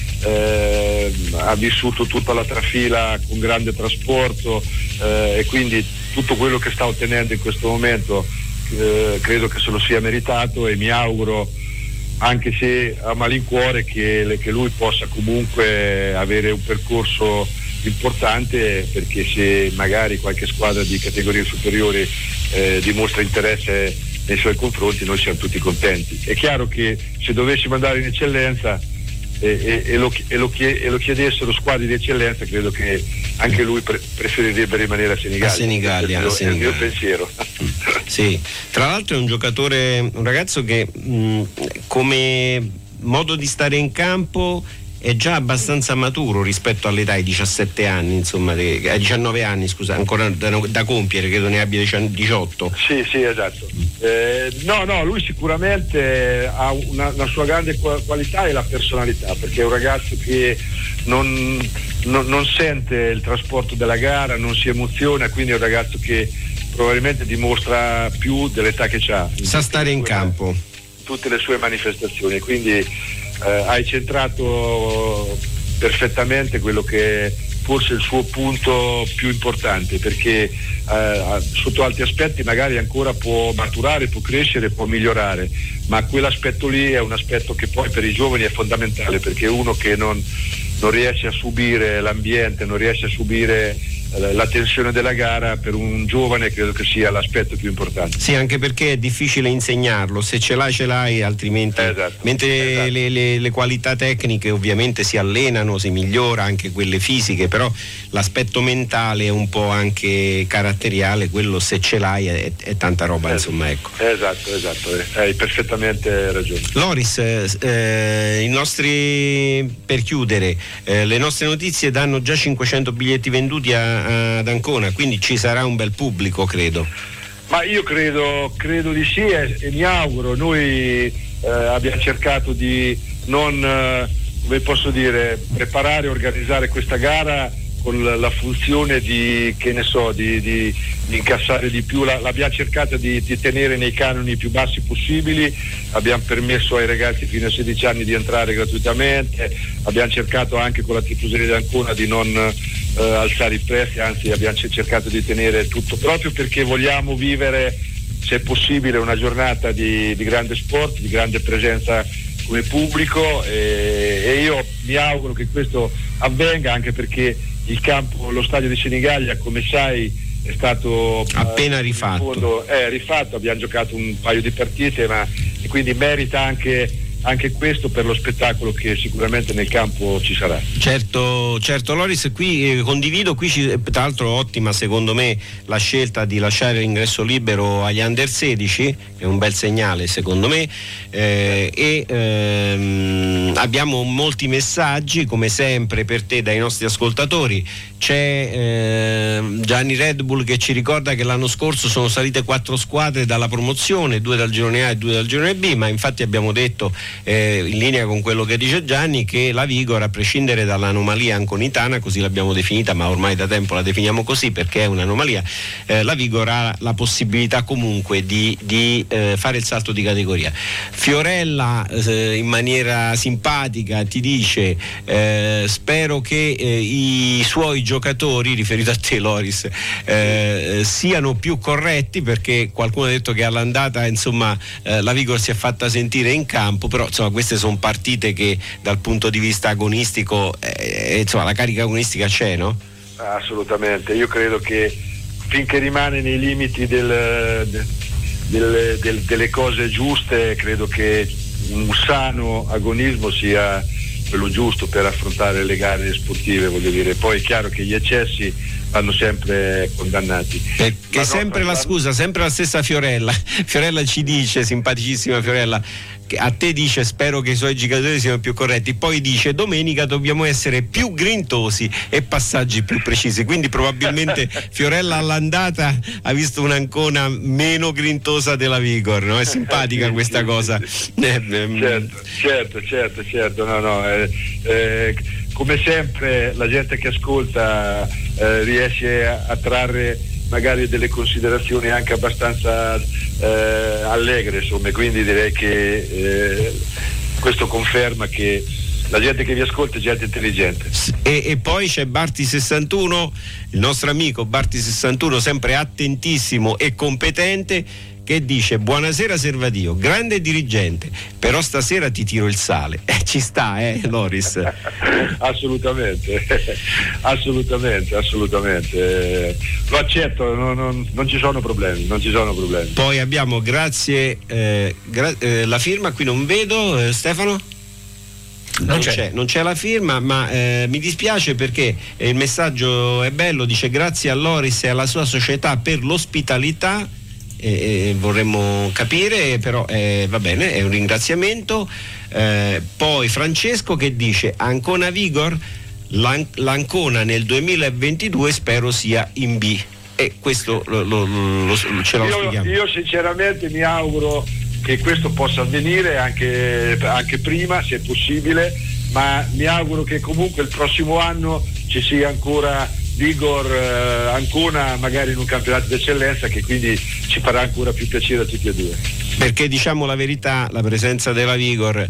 eh, ha vissuto tutta la trafila con grande trasporto, eh, e quindi tutto quello che sta ottenendo in questo momento eh, credo che se lo sia meritato, e mi auguro, anche se a malincuore, che, che lui possa comunque avere un percorso importante, perché se magari qualche squadra di categorie superiori eh, dimostra interesse nei suoi confronti, noi siamo tutti contenti. È chiaro che se dovessimo andare in eccellenza e, e, e, lo, e, lo, e lo chiedessero squadre di eccellenza, credo che anche lui pre- preferirebbe rimanere a Senigallia. A Senigallia, è il mio pensiero. Sì, tra l'altro è un giocatore, un ragazzo che mh, come modo di stare in campo è già abbastanza maturo rispetto all'età di diciassette anni, insomma, ai diciannove anni, scusa, ancora da, da compiere, credo ne abbia diciotto. Sì, sì, esatto. Eh, no, no, lui sicuramente ha una, una sua grande qualità e la personalità, perché è un ragazzo che non, non, non sente il trasporto della gara, non si emoziona, quindi è un ragazzo che probabilmente dimostra più dell'età che ha. Sa stare in campo. Tutte le sue manifestazioni, quindi Eh, hai centrato perfettamente quello che è forse il suo punto più importante, perché eh, sotto altri aspetti magari ancora può maturare, può crescere, può migliorare, ma quell'aspetto lì è un aspetto che poi per i giovani è fondamentale, perché uno che non, non riesce a subire l'ambiente, non riesce a subire la tensione della gara, per un giovane credo che sia l'aspetto più importante. Sì, anche perché è difficile insegnarlo, se ce l'hai ce l'hai, altrimenti esatto, mentre esatto. Le, le, le qualità tecniche ovviamente si allenano, si migliora, anche quelle fisiche, però l'aspetto mentale è un po' anche caratteriale, quello se ce l'hai è, è tanta roba, esatto. Insomma, ecco. Esatto, esatto, hai perfettamente ragione. Loris, eh, i nostri, per chiudere, eh, le nostre notizie danno già cinquecento biglietti venduti a ad Ancona, quindi ci sarà un bel pubblico, credo. Ma io credo, credo di sì, e, e mi auguro. Noi eh, abbiamo cercato di non, eh, come posso dire, preparare e organizzare questa gara con la, la funzione di, che ne so, di, di, di incassare di più. La, l'abbiamo cercata di, di tenere nei canoni più bassi possibili, abbiamo permesso ai ragazzi fino a sedici anni di entrare gratuitamente, abbiamo cercato anche con la tifoseria di Ancona di non Uh, alzare i prezzi, anzi abbiamo cercato di tenere tutto, proprio perché vogliamo vivere, se possibile, una giornata di, di grande sport, di grande presenza come pubblico, e, e io mi auguro che questo avvenga, anche perché il campo, lo stadio di Senigallia, come sai, è stato appena uh, rifatto. Fondo, è rifatto, abbiamo giocato un paio di partite, ma e quindi merita anche anche questo per lo spettacolo che sicuramente nel campo ci sarà. Certo, certo Loris, qui eh, condivido, qui ci, tra l'altro ottima secondo me la scelta di lasciare l'ingresso libero agli under sedici, è un bel segnale secondo me, eh, e ehm, abbiamo molti messaggi come sempre per te dai nostri ascoltatori. C'è eh, Gianni Red Bull che ci ricorda che l'anno scorso sono salite quattro squadre dalla promozione, due dal girone A e due dal girone B, ma infatti abbiamo detto eh, in linea con quello che dice Gianni che la Vigor, a prescindere dall'anomalia anconitana, così l'abbiamo definita, ma ormai da tempo la definiamo così perché è un'anomalia, eh, la Vigor ha la possibilità comunque di, di eh, fare il salto di categoria. Fiorella eh, in maniera simpatica ti dice eh, spero che eh, i suoi giocatori, riferito a te Loris, eh, siano più corretti, perché qualcuno ha detto che all'andata insomma eh, la Vigor si è fatta sentire in campo, però insomma queste sono partite che dal punto di vista agonistico eh, insomma la carica agonistica c'è, no? Assolutamente, io credo che finché rimane nei limiti del, del, del, delle cose giuste, credo che un sano agonismo sia quello giusto per affrontare le gare sportive, voglio dire. Poi è chiaro che gli eccessi vanno sempre condannati. Perché sempre la scusa, sempre la stessa Fiorella. Fiorella ci dice, simpaticissima Fiorella, che a te dice spero che i suoi giocatori siano più corretti, poi dice domenica dobbiamo essere più grintosi e passaggi più precisi, quindi probabilmente Fiorella all'andata ha visto un'Ancona meno grintosa della Vigor, no? È simpatica sì, questa sì, cosa. Sì. Certo, certo, certo, certo, no, no, eh, eh, come sempre la gente che ascolta eh, riesce a, a trarre magari delle considerazioni anche abbastanza eh, allegre, insomma, quindi direi che eh, questo conferma che la gente che vi ascolta è gente intelligente. E, e poi c'è Barti sessantuno, il nostro amico Barti sessantuno, sempre attentissimo e competente, che dice buonasera Servadio, grande dirigente, però stasera ti tiro il sale. Eh, ci sta, eh Loris? Assolutamente, assolutamente, assolutamente. Lo accetto, non, non, non ci sono problemi, non ci sono problemi. Poi abbiamo grazie, eh, gra- eh, la firma qui non vedo, eh, Stefano? Non, non, c'è. C'è, non c'è la firma, ma eh, mi dispiace perché eh, il messaggio è bello, dice grazie a Loris e alla sua società per l'ospitalità. Eh, vorremmo capire, però eh, va bene, è un ringraziamento. Eh, poi Francesco che dice Ancona Vigor, l'An- l'Ancona nel duemilaventidue spero sia in B, e questo lo, lo, lo, lo, ce lo spieghiamo. Io sinceramente mi auguro che questo possa avvenire anche, anche prima, se possibile, ma mi auguro che comunque il prossimo anno ci sia ancora Vigor eh, Ancona, magari in un campionato d'eccellenza, che quindi ci farà ancora più piacere a tutti e due. Perché diciamo la verità, la presenza della Vigor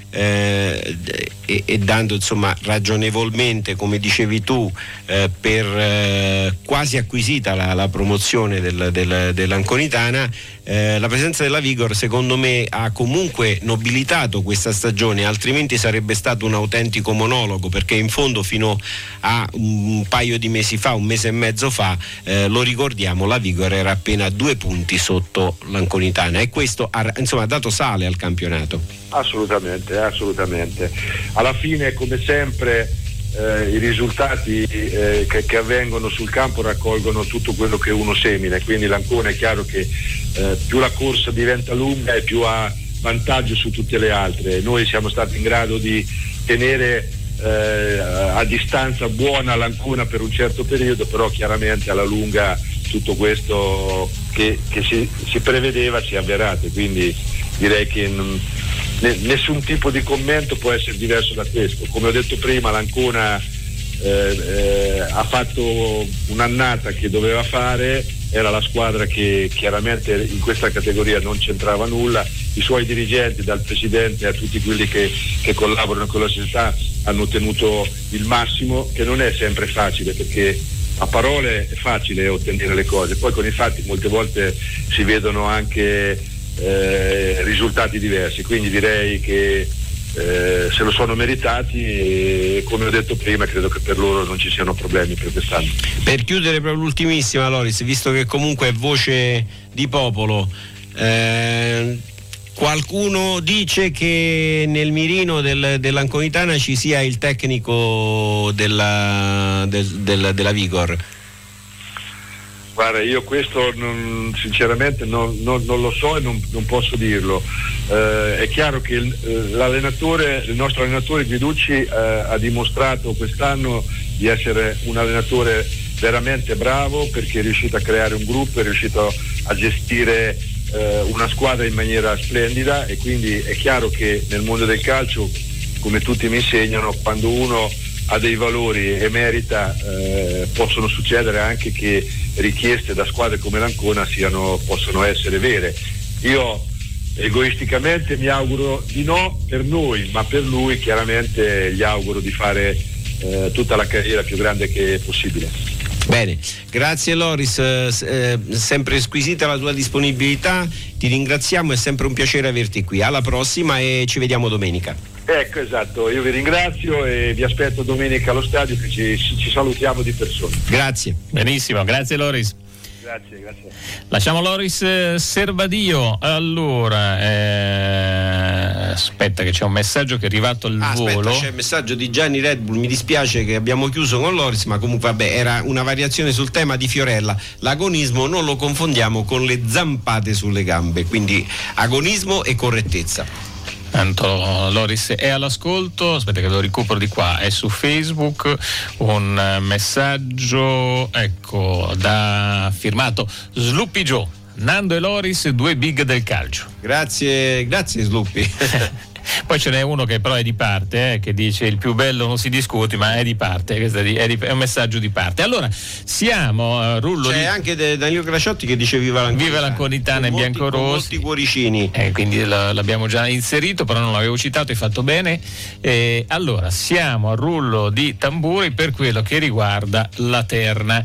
eh, e, e dando insomma ragionevolmente, come dicevi tu, eh, per eh, quasi acquisita la, la promozione del, del, dell'Anconitana, eh, la presenza della Vigor secondo me ha comunque nobilitato questa stagione, altrimenti sarebbe stato un autentico monologo, perché in fondo fino a un paio di mesi fa, un mese e mezzo fa, eh, lo ricordiamo, la Vigor era appena due punti sotto l'Anconitana, e questo ha, insomma, ha dato sale al campionato. Assolutamente, assolutamente. Alla fine, come sempre, eh, i risultati eh, che, che avvengono sul campo raccolgono tutto quello che uno semina, quindi l'Ancona è chiaro che eh, più la corsa diventa lunga e più ha vantaggio su tutte le altre. Noi siamo stati in grado di tenere eh, a distanza buona l'Ancona per un certo periodo, però chiaramente alla lunga tutto questo che, che si, si prevedeva si è avverato, quindi direi che non, nessun tipo di commento può essere diverso da questo. Come ho detto prima, l'Ancona eh, eh, ha fatto un'annata che doveva fare, era la squadra che chiaramente in questa categoria non c'entrava nulla, i suoi dirigenti, dal presidente a tutti quelli che, che collaborano con la società, hanno ottenuto il massimo, che non è sempre facile, perché a parole è facile ottenere le cose, poi con i fatti molte volte si vedono anche Eh, risultati diversi, quindi direi che eh, se lo sono meritati, e come ho detto prima credo che per loro non ci siano problemi per quest'anno. Per chiudere proprio l'ultimissima, Loris, visto che comunque è voce di popolo, eh, Qualcuno dice che nel mirino del, dell'Anconitana ci sia il tecnico della, del, del, della Vigor. Guarda, io questo non, sinceramente non, non, non lo so e non, non posso dirlo. Eh, è chiaro che il, l'allenatore, il nostro allenatore Guiducci eh, ha dimostrato quest'anno di essere un allenatore veramente bravo, perché è riuscito a creare un gruppo, è riuscito a gestire eh, una squadra in maniera splendida, e quindi è chiaro che nel mondo del calcio, come tutti mi insegnano, quando uno ha dei valori e merita, eh, possono succedere anche che richieste da squadre come l'Ancona siano, possono essere vere. Io egoisticamente mi auguro di no per noi, ma per lui chiaramente gli auguro di fare eh, tutta la carriera più grande che è possibile. Bene, grazie Loris, eh, sempre squisita la tua disponibilità, ti ringraziamo, è sempre un piacere averti qui. Alla prossima e ci vediamo domenica. Ecco, esatto, io vi ringrazio e vi aspetto domenica allo stadio, che ci, ci salutiamo di persona. Grazie. Benissimo, grazie Loris. Grazie, grazie. Lasciamo Loris eh, Servadio. Allora, eh, aspetta che c'è un messaggio che è arrivato al ah, volo. Aspetta, c'è il messaggio di Gianni Red Bull, mi dispiace che abbiamo chiuso con Loris, ma comunque vabbè, era una variazione sul tema di Fiorella. L'agonismo non lo confondiamo con le zampate sulle gambe, quindi agonismo e correttezza. Tanto Loris è all'ascolto, aspetta che lo recupero di qua, è su Facebook un messaggio, ecco, da firmato Sloopy Joe, Nando e Loris, due big del calcio. Grazie, grazie Sloopy. Poi ce n'è uno che però è di parte, eh, che dice il più bello non si discute, ma è di parte, questo è, di, è, di, è un messaggio di parte. Allora, siamo uh, Rullo. C'è di... anche de, Danilo Grasciotti che dice viva l'Anconitana. Viva l'Anconitana e biancorossi. Molti cuoricini. Eh, quindi l- l'abbiamo già inserito, però non l'avevo citato, hai fatto bene. Eh, allora, siamo a rullo di tamburi per quello che riguarda la terna.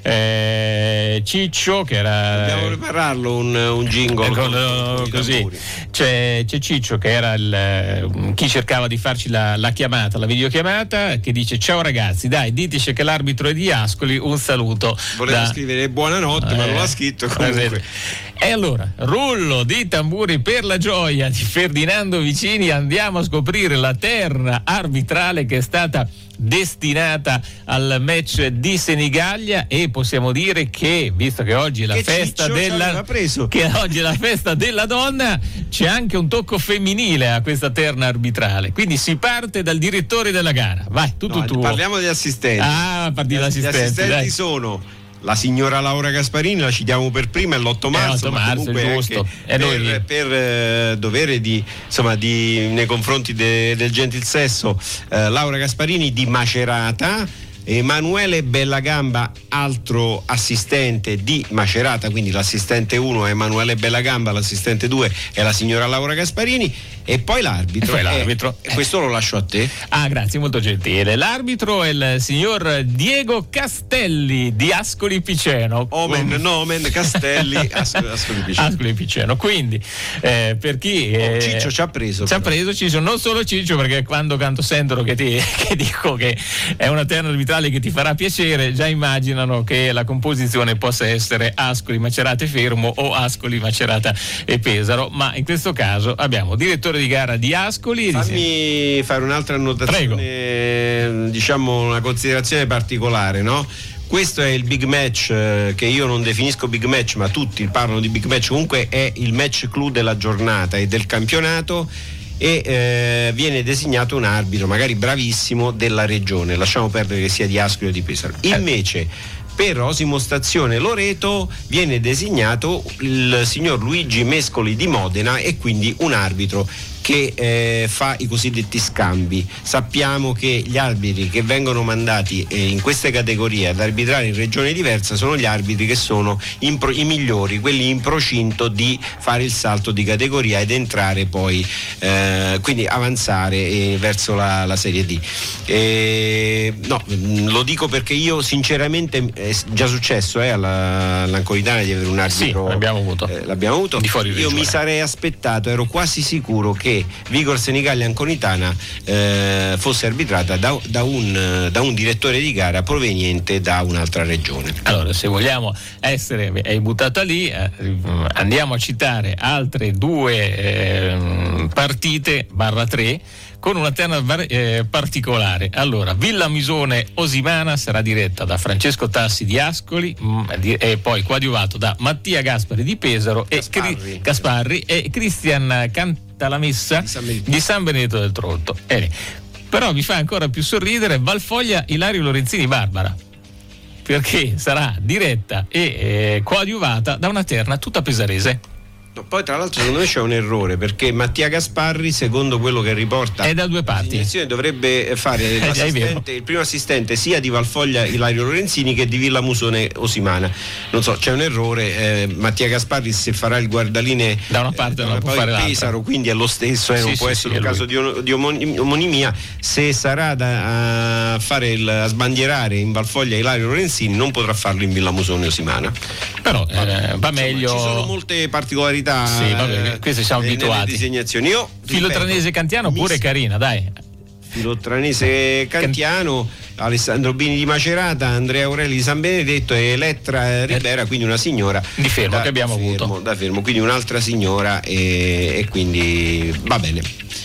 Eh, Ciccio, che era. Dobbiamo prepararlo un, un jingle. Eh, con, con così. C'è, c'è Ciccio che era il chi cercava di farci la, la chiamata, la videochiamata, che dice ciao ragazzi, dai diteci che l'arbitro è di Ascoli, un saluto. Voleva da... scrivere buonanotte eh, ma non l'ha scritto comunque. E allora, rullo di tamburi per la gioia di Ferdinando Vicini, andiamo a scoprire la terna arbitrale che è stata destinata al match di Senigallia, e possiamo dire che, visto che oggi è la che festa della che oggi è la festa della donna, c'è anche un tocco femminile a questa terna arbitrale, quindi si parte dal direttore della gara. Vai, tutto no, tuo. Parliamo degli assistenti. Ah, parti dagli assistenti. Gli assistenti dai. sono la signora Laura Gasparini, la citiamo per prima, è l'otto marzo, è l'otto marzo, ma giusto. Per, noi... per eh, dovere di, insomma, di, nei confronti de, del gentil sesso, eh, Laura Gasparini di Macerata, Emanuele Bellagamba, altro assistente di Macerata, quindi l'assistente uno è Emanuele Bellagamba, l'assistente due è la signora Laura Gasparini, e poi l'arbitro. E poi l'arbitro. È, questo lo lascio a te. Ah, grazie, molto gentile. L'arbitro è il signor Diego Castelli di Ascoli Piceno. Omen, nomen, Castelli, Ascoli, Ascoli Piceno. Ascoli Piceno. Quindi, eh, per chi. Eh, oh, Ciccio ci ha preso. Ci ha preso Ciccio, non solo Ciccio, perché quando canto sentono che, ti, che dico che è una terna arbitrale che ti farà piacere, già immaginano che la composizione possa essere Ascoli, Macerata e Fermo o Ascoli, Macerata e Pesaro, ma in questo caso abbiamo direttore di gara di Ascoli. Fammi fare un'altra annotazione. Prego. Diciamo una considerazione particolare, no? Questo è il big match, eh, che io non definisco big match, ma tutti parlano di big match, comunque è il match clou della giornata e del campionato, e eh, viene designato un arbitro magari bravissimo della regione, lasciamo perdere che sia di Ascoli o di Pesaro. Invece per Osimo Stazione Loreto viene designato il signor Luigi Mescoli di Modena, e quindi un arbitro che eh, fa i cosiddetti scambi. Sappiamo che gli arbitri che vengono mandati eh, in queste categorie ad arbitrare in regioni diverse sono gli arbitri che sono in pro, i migliori, quelli in procinto di fare il salto di categoria ed entrare poi, eh, quindi avanzare eh, verso la, la Serie D. Eh, no, lo dico perché io sinceramente è già successo eh, alla, all'Anconitana di avere un arbitro. Sì, l'abbiamo avuto. Eh, l'abbiamo avuto. Di fuori io regione. mi sarei aspettato, ero quasi sicuro che che Vigor Senigallia Anconitana eh, fosse arbitrata da, da, un, da un direttore di gara proveniente da un'altra regione. Allora, se vogliamo essere, hai buttata lì, eh, andiamo a citare altre due eh, partite barra tre con una terna eh, particolare. Allora, Villa Misone Osimana sarà diretta da Francesco Tassi di Ascoli mh, e poi coadiuvato da Mattia Gaspari di Pesaro Gasparri. e Cri- Gasparri e Cristian Cantalamessa di San, di San Benedetto del Tronto. Eh, però mi fa ancora più sorridere Valfoglia Ilario Lorenzini Barbara, perché sarà diretta e eh, coadiuvata da una terna tutta pesarese. No, poi tra l'altro secondo me c'è un errore, perché Mattia Gasparri, secondo quello che riporta, è da due parti, dovrebbe fare l'assistente, il primo assistente sia di Valfoglia Ilario Lorenzini che di Villa Musone Osimana. Non so, c'è un errore, eh, Mattia Gasparri se farà il guardaline da una parte eh, non può fare l'altra. Pesaro, quindi è lo stesso, eh, sì, non può sì, essere sì, un caso di, di omonimia. Se sarà da a fare il, a sbandierare in Valfoglia Ilario Lorenzini, non potrà farlo in Villa Musone Osimana. Però eh, va meglio. Insomma, ci sono molte particolarità. Sì, vabbè, questi siamo nelle, abituati. Nelle disegnazioni. Io Filotranese Cantiano pure mis- carina, dai. Filotranese Cantiano, Alessandro Bini di Macerata, Andrea Aureli di San Benedetto e Elettra Ribera, quindi una signora di Fermo da, che abbiamo fermo, avuto da Fermo, quindi un'altra signora e, e quindi va bene.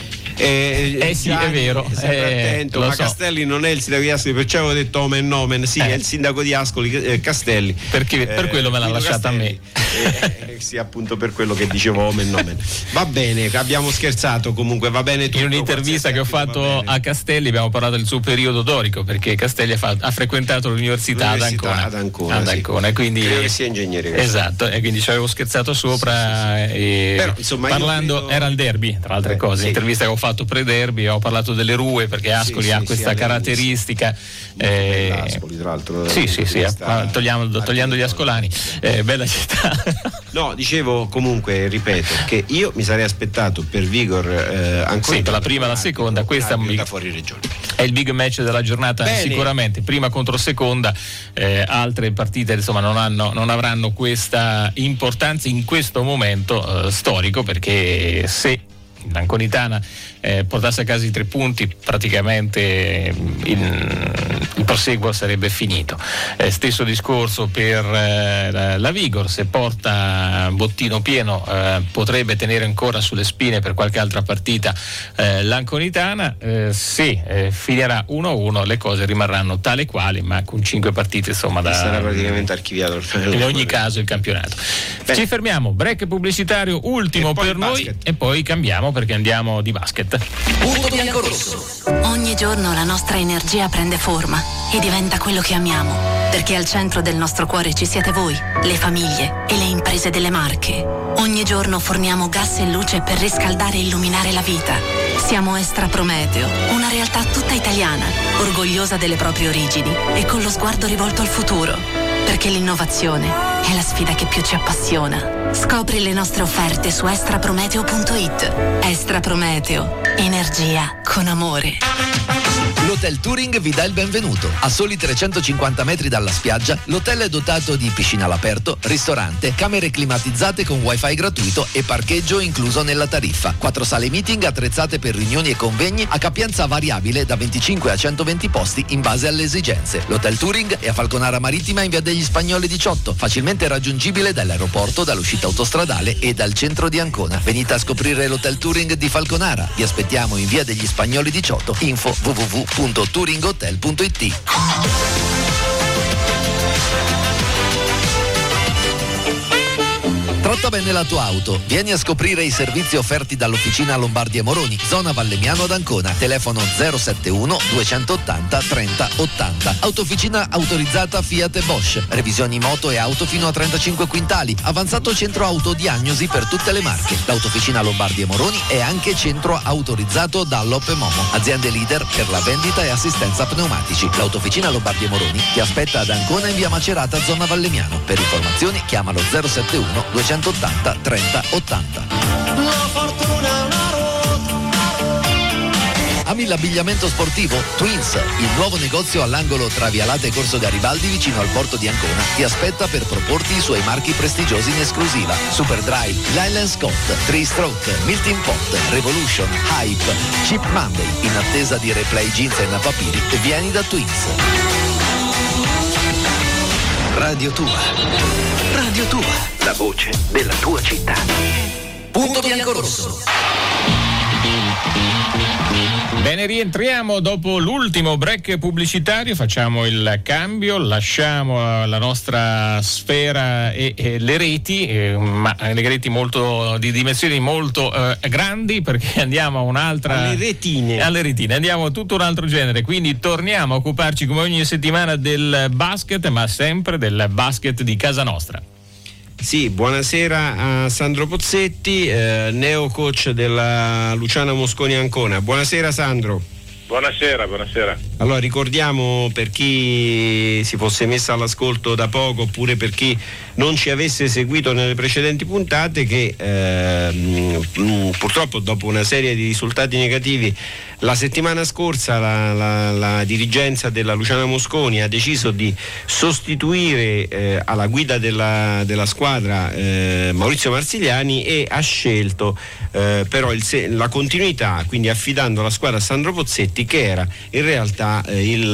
Eh, eh sì, Gianni, è vero, eh, attento, ma so. Castelli non è il sindaco di Ascoli, perciò avevo detto omen nomen, sì, eh. è il sindaco di Ascoli, eh, Castelli. Perché per quello me l'ha lasciata a me. Eh, sì, appunto per quello che dicevo omen nomen. Va bene, abbiamo scherzato, comunque va bene tutto. In un'intervista che ho fatto a Castelli abbiamo parlato del suo periodo dorico, perché Castelli ha, fatto, ha frequentato l'università, l'università ad Ancona, ad Ancona, ad Ancona sì. quindi credo che sia ingegnere. Esatto, e quindi ci avevo scherzato sopra, sì, sì, sì. E però, insomma, parlando credo... era il derby, tra altre eh, cose, sì. Intervista che ho fatto pre-derby, ho parlato delle rue perché Ascoli sì, ha sì, questa sì, caratteristica eh, Ascoli, tra l'altro, sì sì sì, togliamo, togliendo gli ascolani, eh, bella città. No, dicevo comunque, ripeto, che io mi sarei aspettato per Vigor eh, ancora sì, per la prima e la seconda, questa da fuori regione. È il big match della giornata. Bene. Sicuramente prima contro seconda, eh, altre partite insomma non, hanno, non avranno questa importanza in questo momento eh, storico, perché se l'Anconitana eh, portasse a casa i tre punti praticamente il, il proseguo sarebbe finito. Eh, stesso discorso per eh, la, la Vigor, se porta bottino pieno eh, potrebbe tenere ancora sulle spine per qualche altra partita eh, l'Anconitana. Eh, se eh, finirà uno a uno le cose rimarranno tale quali, ma con cinque partite insomma da, sarà praticamente archiviato in ogni caso il campionato. Beh. Ci fermiamo, break pubblicitario ultimo per noi basket. E poi cambiamo perché andiamo di basket. Punto bianco-rosso. Ogni giorno la nostra energia prende forma e diventa quello che amiamo, perché al centro del nostro cuore ci siete voi, le famiglie e le imprese delle Marche. Ogni giorno forniamo gas e luce per riscaldare e illuminare la vita. Siamo Estra Prometeo, una realtà tutta italiana, orgogliosa delle proprie origini e con lo sguardo rivolto al futuro, perché l'innovazione è la sfida che più ci appassiona. Scopri le nostre offerte su estraprometeo punto it. Estra Prometeo, energia con amore. L'Hotel Touring vi dà il benvenuto. A soli trecentocinquanta metri dalla spiaggia, l'hotel è dotato di piscina all'aperto, ristorante, camere climatizzate con wifi gratuito e parcheggio incluso nella tariffa. Quattro sale meeting attrezzate per riunioni e convegni a capienza variabile da venticinque a centoventi posti in base alle esigenze. L'Hotel Touring è a Falconara Marittima in via degli Spagnoli diciotto, facilmente raggiungibile dall'aeroporto, dall'uscita autostradale e dal centro di Ancona. Venite a scoprire l'Hotel Touring di Falconara. Vi aspettiamo in via degli Spagnoli diciotto. Info w w w punto touringhotel punto it. Tratta bene la tua auto. Vieni a scoprire i servizi offerti dall'Officina Lombardi e Moroni, zona Vallemiano ad Ancona. Telefono zero sette uno duecentottanta trenta ottanta. Autofficina autorizzata Fiat e Bosch. Revisioni moto e auto fino a trentacinque quintali. Avanzato centro autodiagnosi per tutte le marche. L'Autofficina Lombardi e Moroni è anche centro autorizzato Dunlop e Momo. Aziende leader per la vendita e assistenza pneumatici. L'Autofficina Lombardi e Moroni ti aspetta ad Ancona in via Macerata, zona Vallemiano. Per informazioni chiamalo zero sette uno duecentottanta trenta ottanta. La fortuna è una ruota. Amici Ami l'abbigliamento sportivo? Twins, il nuovo negozio all'angolo tra Vialate e Corso Garibaldi vicino al porto di Ancona, ti aspetta per proporti i suoi marchi prestigiosi in esclusiva. Superdry, Lylan Scott, Three Stroke, Milton Pot, Revolution, Hype, Cheap Monday. In attesa di replay jeans e Napapiri, vieni da Twins. Radio Tua. Radio Tua, la voce della tua città. Punto bianco-rosso. Bene, rientriamo dopo l'ultimo break pubblicitario, facciamo il cambio, lasciamo la nostra sfera e, e le reti, eh, ma le reti molto di dimensioni molto eh, grandi, perché andiamo a un'altra... Alle retine. Alle retine, andiamo a tutto un altro genere, quindi torniamo a occuparci come ogni settimana del basket, ma sempre del basket di casa nostra. Sì, buonasera a Sandro Pozzetti, eh, neo coach della Luciana Mosconi Ancona. Buonasera Sandro. Buonasera, buonasera. Allora ricordiamo, per chi si fosse messo all'ascolto da poco oppure per chi non ci avesse seguito nelle precedenti puntate, che eh, purtroppo dopo una serie di risultati negativi la settimana scorsa la, la, la dirigenza della Luciana Mosconi ha deciso di sostituire eh, alla guida della, della squadra eh, Maurizio Marsigliani, e ha scelto eh, però il, la continuità, quindi affidando la squadra a Sandro Pozzetti, che era in realtà eh, il,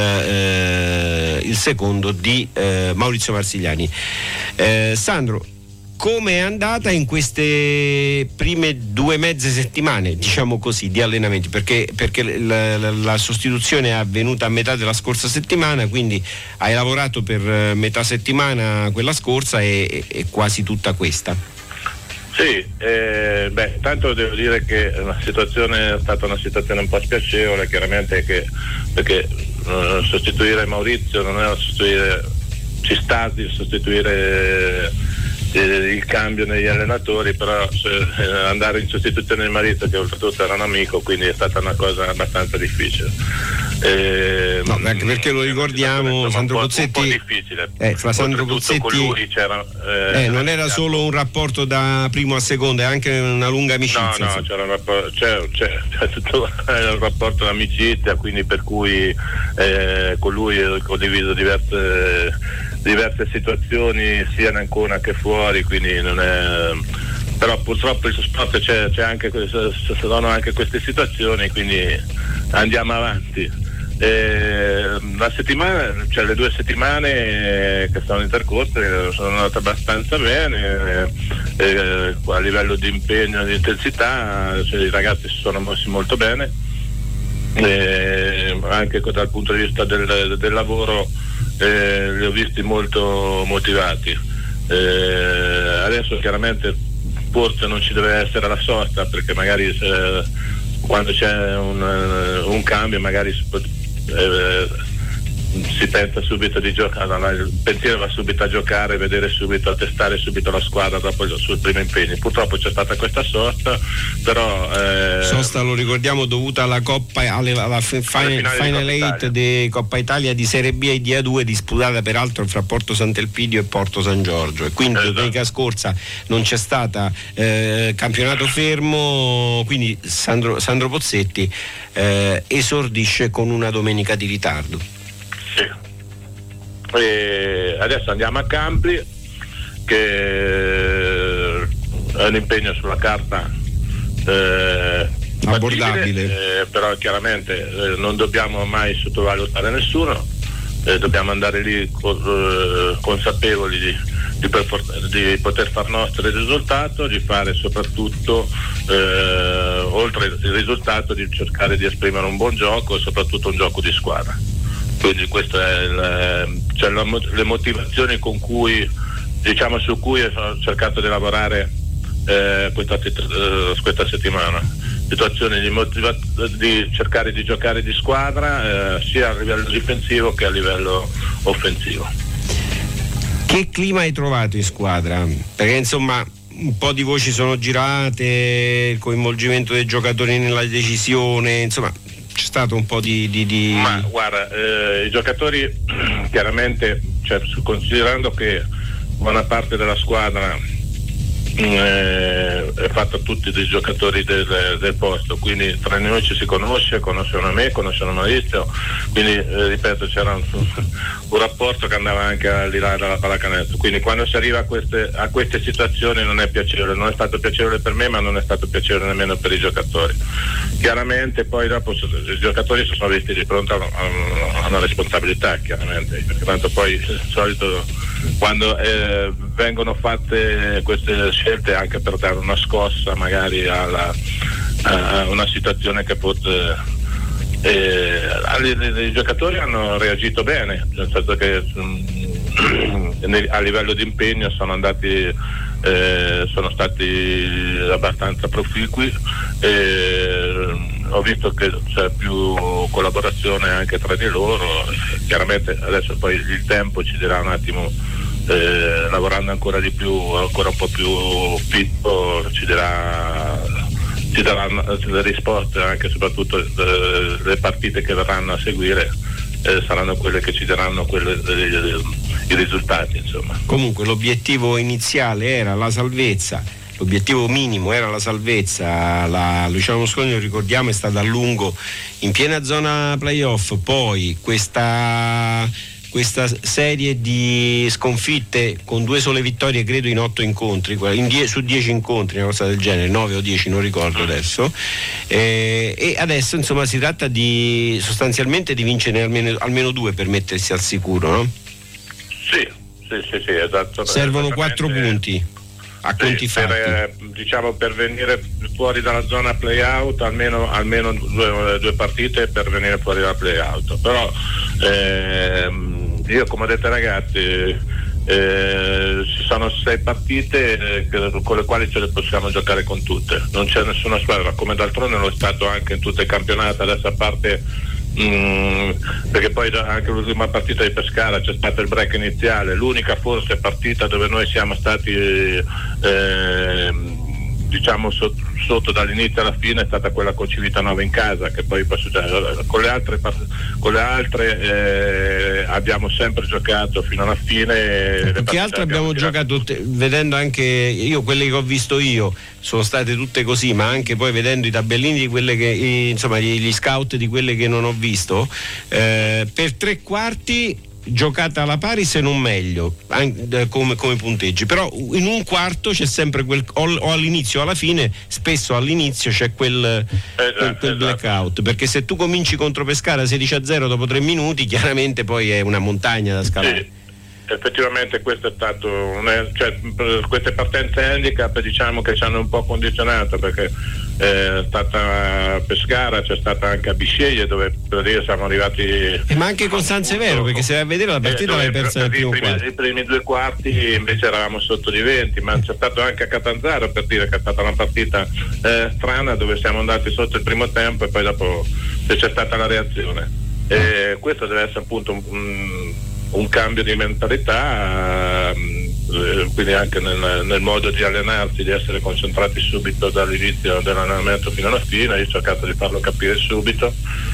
eh, il secondo di eh, Maurizio Marsigliani. Eh, Sandro, come è andata in queste prime due mezze settimane, diciamo così, di allenamenti? Perché, perché la, la, la sostituzione è avvenuta a metà della scorsa settimana, quindi hai lavorato per metà settimana quella scorsa e, e quasi tutta questa. Sì, eh, beh, intanto devo dire che la situazione è stata una situazione un po' spiacevole, chiaramente, che, perché eh, sostituire Maurizio non era sostituire, ci sta di sostituire eh, il cambio negli allenatori, però eh, andare in sostituzione di Maurizio, che oltretutto era un amico, quindi è stata una cosa abbastanza difficile. Eh, no, anche perché lo ricordiamo, Sandro Pozzetti, un po' difficile. Eh, fra Sandro Pozzetti con lui c'era, eh, eh, non era solo un rapporto da primo a secondo, è anche una lunga amicizia. No, no, c'era un rapporto, c'è, c'è, c'è tutto un rapporto d'amicizia, quindi per cui eh, con lui ho condiviso diverse, diverse situazioni sia in Ancona che fuori, quindi non è... però purtroppo il sport c'è, c'è anche, sono anche queste situazioni, quindi andiamo avanti. Eh, la settimana, cioè le due settimane che sono intercorse sono andate abbastanza bene, eh, eh, a livello di impegno e di intensità, cioè, i ragazzi si sono mossi molto bene, eh, anche dal punto di vista del, del lavoro eh, li ho visti molto motivati. Eh, adesso chiaramente forse non ci deve essere la sosta, perché magari se, quando c'è un, un cambio magari si, eh, si pensa subito di giocare, il pensiero va subito a giocare, vedere subito, a testare subito la squadra dopo il, sul primo impegno. Purtroppo c'è stata questa sosta, però eh, sosta, lo ricordiamo, dovuta alla Coppa, alla, alla f- final, final eight di Coppa Italia di Serie B e di A due, disputata peraltro fra Porto Sant'Elpidio e Porto San Giorgio, e quindi esatto. Domenica scorsa non c'è stata eh, campionato fermo, quindi Sandro, Sandro Pozzetti eh, esordisce con una domenica di ritardo. Sì. E adesso andiamo a Campli, che è un impegno sulla carta eh, abbordabile, eh, però chiaramente eh, non dobbiamo mai sottovalutare nessuno, eh, dobbiamo andare lì con, eh, consapevoli di, di, per, di poter far nostro il risultato, di fare soprattutto eh, oltre il risultato di cercare di esprimere un buon gioco e soprattutto un gioco di squadra. Quindi queste è cioè la, le motivazioni con cui, diciamo, su cui ho cercato di lavorare eh, questa, eh, questa settimana. Situazioni di, motiva- di cercare di giocare di squadra eh, sia a livello difensivo che a livello offensivo. Che clima hai trovato in squadra? Perché insomma un po' di voci sono girate, il coinvolgimento dei giocatori nella decisione, insomma c'è stato un po' di... di, di... Ma guarda, eh, i giocatori chiaramente, cioè, considerando che buona parte della squadra eh, è fatto tutti dei giocatori del, del posto, quindi tra noi ci si conosce, conoscono me, conoscono Maurizio, quindi eh, ripeto, c'era un, un rapporto che andava anche al di là dalla pallacanestro, quindi quando si arriva a queste, a queste situazioni non è piacevole, non è stato piacevole per me, ma non è stato piacevole nemmeno per i giocatori. Chiaramente poi dopo i giocatori si sono visti di fronte a, a, a una responsabilità, chiaramente, perché tanto poi di solito quando eh, vengono fatte queste scelte anche per dare una scossa magari alla, a una situazione che pot, eh, i giocatori hanno reagito bene, nel senso che mh, a livello di impegno sono andati eh, sono stati abbastanza proficui e ho visto che c'è più collaborazione anche tra di loro. Chiaramente adesso poi il tempo ci dirà un attimo, eh, lavorando ancora di più, ancora un po' più fitto, ci dirà ci daranno le risposte, anche e soprattutto le, le partite che verranno a seguire eh, saranno quelle che ci daranno quelle, eh, i risultati, insomma. Comunque l'obiettivo iniziale era la salvezza, l'obiettivo minimo era la salvezza. La Luciano Mosconi, lo ricordiamo, è stata a lungo in piena zona playoff, poi questa questa serie di sconfitte con due sole vittorie credo in otto incontri, in die, su dieci incontri, una cosa del genere, nove o dieci, non ricordo adesso, eh, e adesso insomma si tratta di sostanzialmente di vincere almeno, almeno due per mettersi al sicuro, no? Sì, sì, sì, sì, esatto. Servono quattro punti a conti sì, fatti. Per, eh, diciamo per venire fuori dalla zona play-out almeno, almeno due, due partite per venire fuori dalla play-out, però ehm, io come ho detto ai ragazzi eh, ci sono sei partite eh, con le quali ce le possiamo giocare con tutte, non c'è nessuna squadra, come d'altronde lo è stato anche in tutto il campionato, adesso a parte Mm, perché poi anche l'ultima partita di Pescara c'è stato il break iniziale, l'unica forse partita dove noi siamo stati eh, diciamo sotto, sotto dall'inizio alla fine è stata quella con Civitanova in casa, che poi con le altre, con le altre eh, abbiamo sempre giocato fino alla fine. Più che altro abbiamo, abbiamo giocato, te, vedendo anche io quelle che ho visto io sono state tutte così, ma anche poi vedendo i tabellini di quelle che insomma gli, gli scout di quelle che non ho visto, eh, per tre quarti giocata alla pari se non meglio anche, come, come punteggi, però in un quarto c'è sempre quel o, o all'inizio o alla fine, spesso all'inizio c'è quel, esatto, quel, quel blackout, esatto. Perché se tu cominci contro Pescara sedici a zero dopo tre minuti chiaramente poi è una montagna da scalare. Sì. Effettivamente questo è stato un, cioè, queste partenze handicap diciamo che ci hanno un po' condizionato, perché è stata Pescara, c'è stata anche a Bisceglie dove per dire siamo arrivati e ma anche con San Severo, perché se vai a vedere la partita eh, l'hai persa nel primo quarto. I primi due quarti invece eravamo sotto di venti, ma c'è stato anche a Catanzaro, per dire che è stata una partita eh, strana dove siamo andati sotto il primo tempo e poi dopo c'è stata la reazione, e questo deve essere appunto un, un un cambio di mentalità, eh, quindi anche nel, nel modo di allenarsi, di essere concentrati subito dall'inizio dell'allenamento fino alla fine. Io ho cercato di farlo capire subito,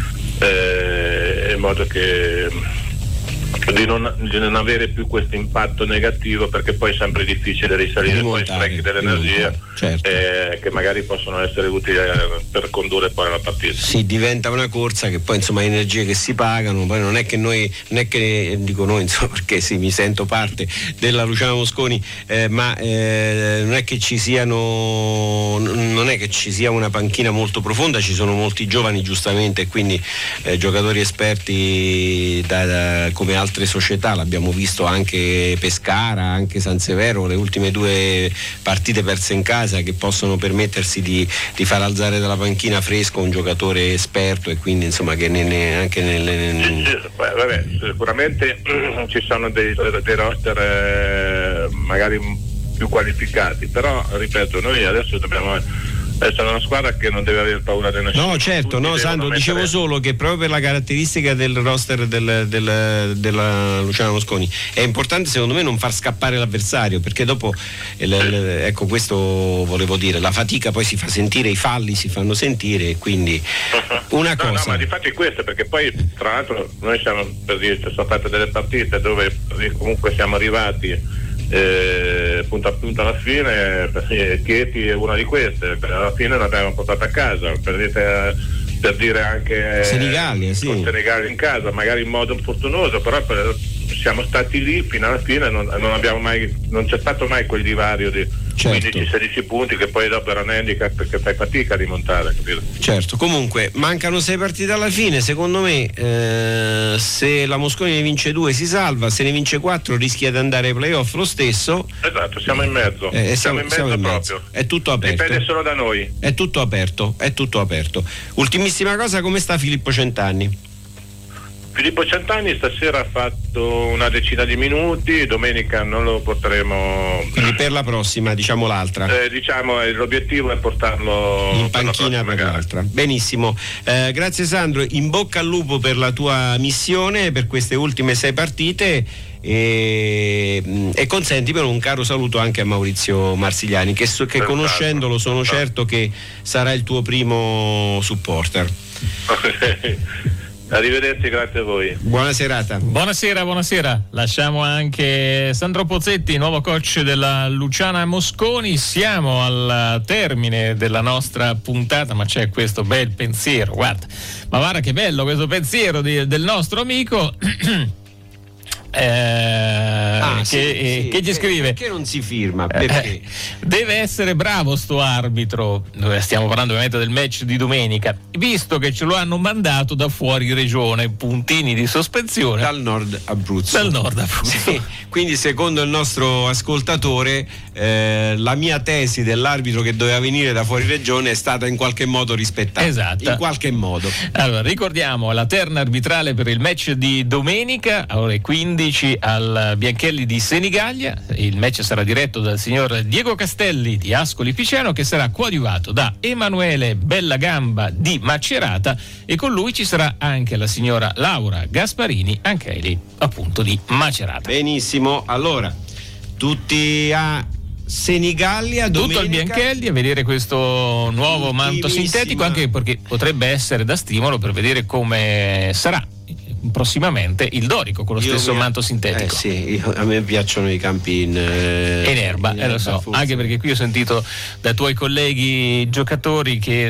eh, in modo che di non, di non avere più questo impatto negativo, perché poi è sempre difficile risalire poi sprechi dell'energia, certo. eh, che magari possono essere utili per condurre poi la partita. Sì, diventa una corsa che poi insomma energie che si pagano, poi non è che noi, non è che dico noi insomma perché sì, mi sento parte della Luciano Mosconi, eh, ma eh, non è che ci siano non è che ci sia una panchina molto profonda, ci sono molti giovani giustamente, quindi eh, giocatori esperti da, da, come altre società, l'abbiamo visto anche Pescara, anche San Severo, le ultime due partite perse in casa, che possono permettersi di, di far alzare dalla panchina fresco un giocatore esperto, e quindi insomma che ne, ne, anche nelle sì, sì, vabbè, sicuramente ci sono dei, dei roster eh, magari più qualificati, però ripeto, noi adesso dobbiamo essere una squadra che non deve avere paura di nessuno. No, certo, no, Sandro, dicevo mettere... solo che proprio per la caratteristica del roster del, del, della Luciano Mosconi è importante secondo me non far scappare l'avversario, perché dopo eh, l, l, ecco, questo volevo dire, la fatica poi si fa sentire, i falli si fanno sentire, e quindi una cosa. No, no, ma di fatti questo, perché poi tra l'altro noi siamo, per dire, ci sono state delle partite dove comunque siamo arrivati Eh, punto a punto alla fine, eh, Chieti è una di queste, alla fine l'abbiamo portata a casa, per dire, per dire anche Senigallia, sì. Senigallia in casa, magari in modo fortunoso, però per, siamo stati lì fino alla fine, non, non abbiamo mai, non c'è stato mai quel divario di certo. quindici sedici punti che poi dopo era un handicap perché fai fatica a rimontare, capito? Certo, comunque mancano sei partite alla fine, secondo me eh, se la Mosconi ne vince due si salva, se ne vince quattro rischia di andare ai playoff lo stesso. Esatto, siamo in mezzo, eh, siamo, siamo in mezzo siamo in proprio. Mezzo. È tutto aperto. Dipende solo da noi. È tutto aperto, è tutto aperto. Ultimissima cosa, come sta Filippo Centanni? Filippo Centanni stasera ha fatto una decina di minuti, domenica non lo porteremo. Quindi per la prossima, diciamo l'altra. Eh, diciamo eh, l'obiettivo è portarlo in panchina per, per l'altra. Benissimo. Eh, grazie Sandro, in bocca al lupo per la tua missione, per queste ultime sei partite. E, e consenti però un caro saluto anche a Maurizio Marsigliani, che, so, che esatto, conoscendolo sono esatto. certo che sarà il tuo primo supporter. Arrivederci, grazie a voi. Buona serata. Buonasera, buonasera. Lasciamo anche Sandro Pozzetti, nuovo coach della Luciana Mosconi. Siamo al termine della nostra puntata, ma c'è questo bel pensiero. Guarda, ma guarda che bello questo pensiero di, del nostro amico. Eh, ah, che, sì, eh, sì. che ci scrive perché non si firma? Perché? Eh, deve essere bravo sto arbitro, stiamo parlando ovviamente del match di domenica, visto che ce lo hanno mandato da fuori regione, puntini di sospensione dal nord Abruzzo, dal nord Abruzzo. Sì, quindi secondo il nostro ascoltatore eh, la mia tesi dell'arbitro che doveva venire da fuori regione è stata in qualche modo rispettata. Esatto. In qualche modo. Allora ricordiamo la terna arbitrale per il match di domenica alle ore quindici al Bianchelli di Senigallia. Il match sarà diretto dal signor Diego Castelli di Ascoli Piceno, che sarà coadiuvato da Emanuele Bellagamba di Macerata, e con lui ci sarà anche la signora Laura Gasparini, anche lei appunto di Macerata. Benissimo, allora tutti a Senigallia domenica, tutto al Bianchelli a vedere questo nuovo manto sintetico, anche perché potrebbe essere da stimolo per vedere come sarà prossimamente il dorico con lo io stesso mi... manto sintetico. Eh sì, io, a me piacciono i campi in, eh, in erba, in eh, lo so, forse. Anche perché qui ho sentito da tuoi colleghi giocatori che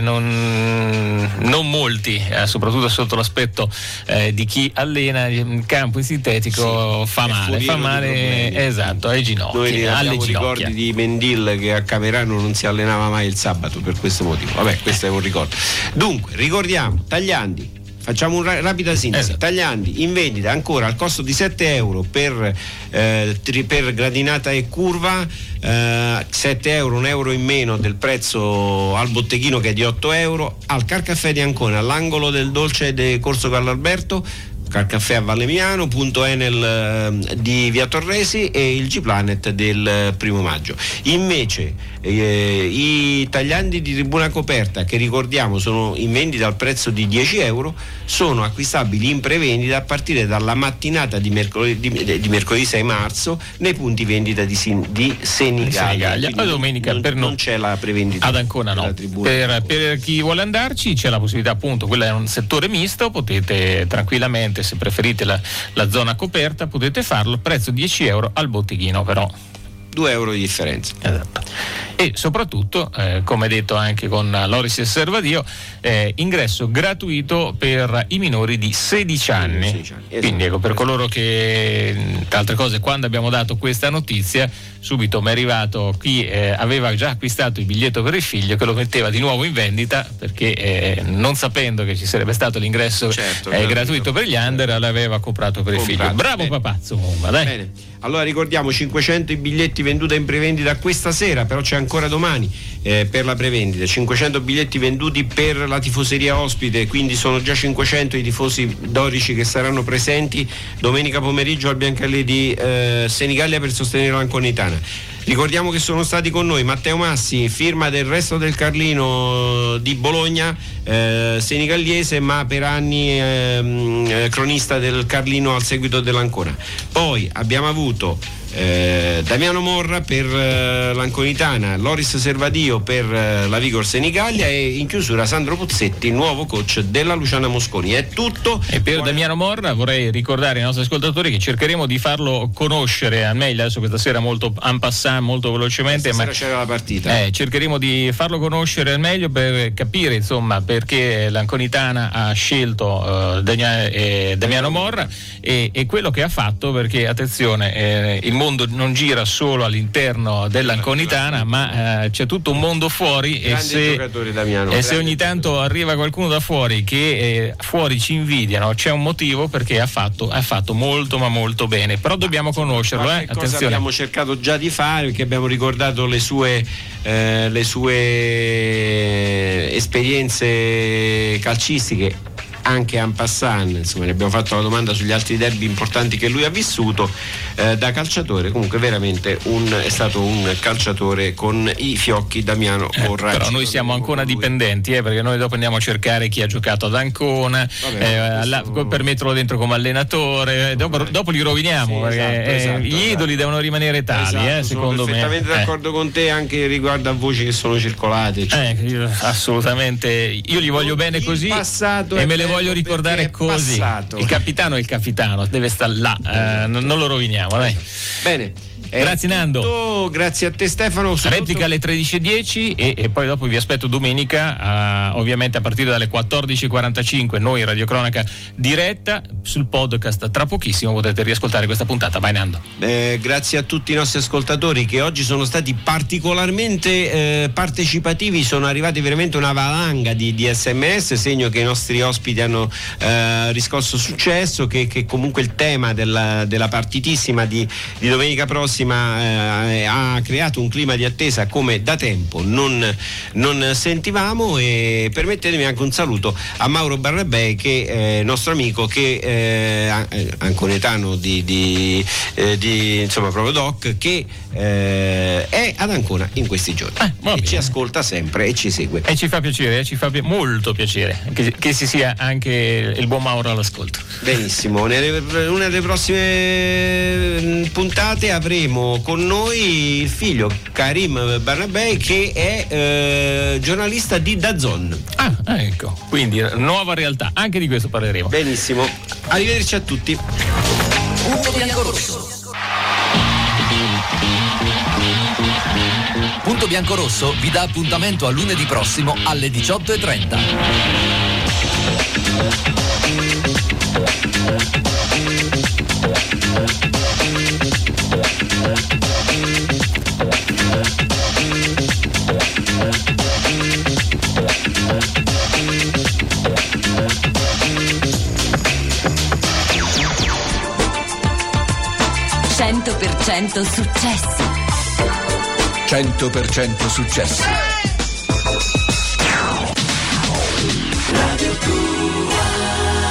non, non molti, eh, soprattutto sotto l'aspetto eh, di chi allena il campo in sintetico, sì, fa male, fa male, esatto, ai ginocchi. Noi alle ginocchia. Ricordi di Mendil che a Camerano non si allenava mai il sabato per questo motivo. Vabbè, questo è un ricordo. Dunque, ricordiamo, Tagliandi. Facciamo una rapida sintesi. Esatto. Tagliandi in vendita ancora al costo di sette euro per, eh, tri, per gradinata e curva, eh, sette euro, un euro in meno del prezzo al botteghino che è di otto euro, al Carcaffè di Ancona, all'angolo del Dolce de Corso Carlo Alberto, Carcaffè a Valemiano, punto Enel eh, di Via Torresi e il G-Planet del eh, primo maggio. Invece eh, i tagliandi di tribuna coperta, che ricordiamo sono in vendita al prezzo di dieci euro, sono acquistabili in prevendita a partire dalla mattinata di mercoledì, di, di mercoledì sei marzo nei punti vendita di, Sin, di Senigallia. La domenica non, per non c'è la prevendita ad Ancona, no. Per, per chi vuole andarci c'è la possibilità, appunto, quella è un settore misto, potete tranquillamente, se preferite la, la zona coperta, potete farlo, prezzo dieci euro al botteghino, però due euro di differenza. Esatto. E soprattutto, eh, come detto anche con Loris e Servadio, eh, ingresso gratuito per i minori di sedici anni. sedici anni. Esatto. Quindi ecco, per coloro che, tra altre cose, quando abbiamo dato questa notizia, subito mi è arrivato chi eh, aveva già acquistato il biglietto per il figlio, che lo metteva di nuovo in vendita perché eh, non sapendo che ci sarebbe stato l'ingresso certo, eh, gratuito per gli under, l'aveva comprato per comprato. il figlio. Bravo Bene. papazzo, comunque, dai. Bene. Allora ricordiamo cinquecento i biglietti venduti in prevendita questa sera, però c'è ancora domani eh, per la prevendita, cinquecento biglietti venduti per la tifoseria ospite, quindi sono già cinquecento i tifosi dorici che saranno presenti domenica pomeriggio al Bianchelli di eh, Senigallia per sostenere l'Anconitana. Ricordiamo che sono stati con noi Matteo Massi, firma del Resto del Carlino di Bologna, eh, senigalliese, ma per anni eh, cronista del Carlino al seguito dell'Ancona. Poi abbiamo avuto eh, Damiano Morra per eh, l'Anconitana, Loris Servadio per eh, la Vigor Senigallia e in chiusura Sandro Pozzetti, nuovo coach della Luciana Mosconi. È tutto. E per Damiano Morra vorrei ricordare ai nostri ascoltatori che cercheremo di farlo conoscere al meglio, adesso questa sera molto en passant, molto velocemente, ma c'era la partita. Eh, cercheremo di farlo conoscere al meglio per capire insomma perché l'Anconitana ha scelto uh, Dania, eh, Damiano Morra e, e quello che ha fatto, perché attenzione, eh, il mondo non gira solo all'interno dell'Anconitana, ma eh, c'è tutto un mondo fuori e se, Damiano, e se ogni tanto arriva qualcuno da fuori che eh, fuori ci invidiano, c'è un motivo, perché ha fatto, ha fatto molto ma molto bene, però dobbiamo conoscerlo, eh? Cosa Attenzione. Abbiamo cercato già di fare, perché abbiamo ricordato le sue eh, le sue esperienze calcistiche anche en passant, insomma, ne abbiamo fatto la domanda sugli altri derby importanti che lui ha vissuto eh, da calciatore. Comunque veramente un, è stato un calciatore con i fiocchi Damiano Morra. Eh, però noi siamo ancora dipendenti, eh, perché noi dopo andiamo a cercare chi ha giocato ad Ancona. Vabbè, eh, alla, per metterlo dentro come allenatore, eh, dopo, dopo li roviniamo, sì, perché esatto, esatto, gli idoli esatto. devono rimanere tali, esatto, eh, secondo sono me. Sono perfettamente d'accordo eh. con te anche riguardo a voci che sono circolate. Cioè. Eh, io, assolutamente, io li voglio bene così e me le voglio ricordare così. Passato. Il capitano è il capitano, deve stare là, eh, non, non lo roviniamo, dai. Bene. Grazie Nando. Tutto, grazie a te Stefano. Replica alle tredici e dieci e, e poi dopo vi aspetto domenica, uh, ovviamente a partire dalle quattordici e quarantacinque, noi Radio Cronaca diretta sul podcast. Tra pochissimo potrete riascoltare questa puntata. Vai Nando. Eh, grazie a tutti i nostri ascoltatori che oggi sono stati particolarmente eh, partecipativi, sono arrivati veramente una valanga di, di sms, segno che i nostri ospiti hanno eh, riscosso successo, che, che comunque il tema della, della partitissima di, di domenica prossima Eh, ha creato un clima di attesa come da tempo non, non sentivamo. E permettetemi anche un saluto a Mauro Barrabei, che è eh, nostro amico, che eh, anconetano di, di, eh, di insomma proprio doc, che eh, è ad Ancona in questi giorni eh, e ci ascolta sempre e ci segue e ci fa piacere, eh, ci fa pi- molto piacere che, che si sia anche il buon Mauro all'ascolto. Benissimo, nelle, una delle prossime puntate avremo con noi il figlio Karim Barnabei, che è eh, giornalista di DAZN. Ah, ecco, quindi nuova realtà, anche di questo parleremo. Benissimo, arrivederci a tutti. Punto biancorosso. Punto biancorosso vi dà appuntamento a lunedì prossimo alle diciotto e trenta. cento per cento successo. cento per cento successo. Radio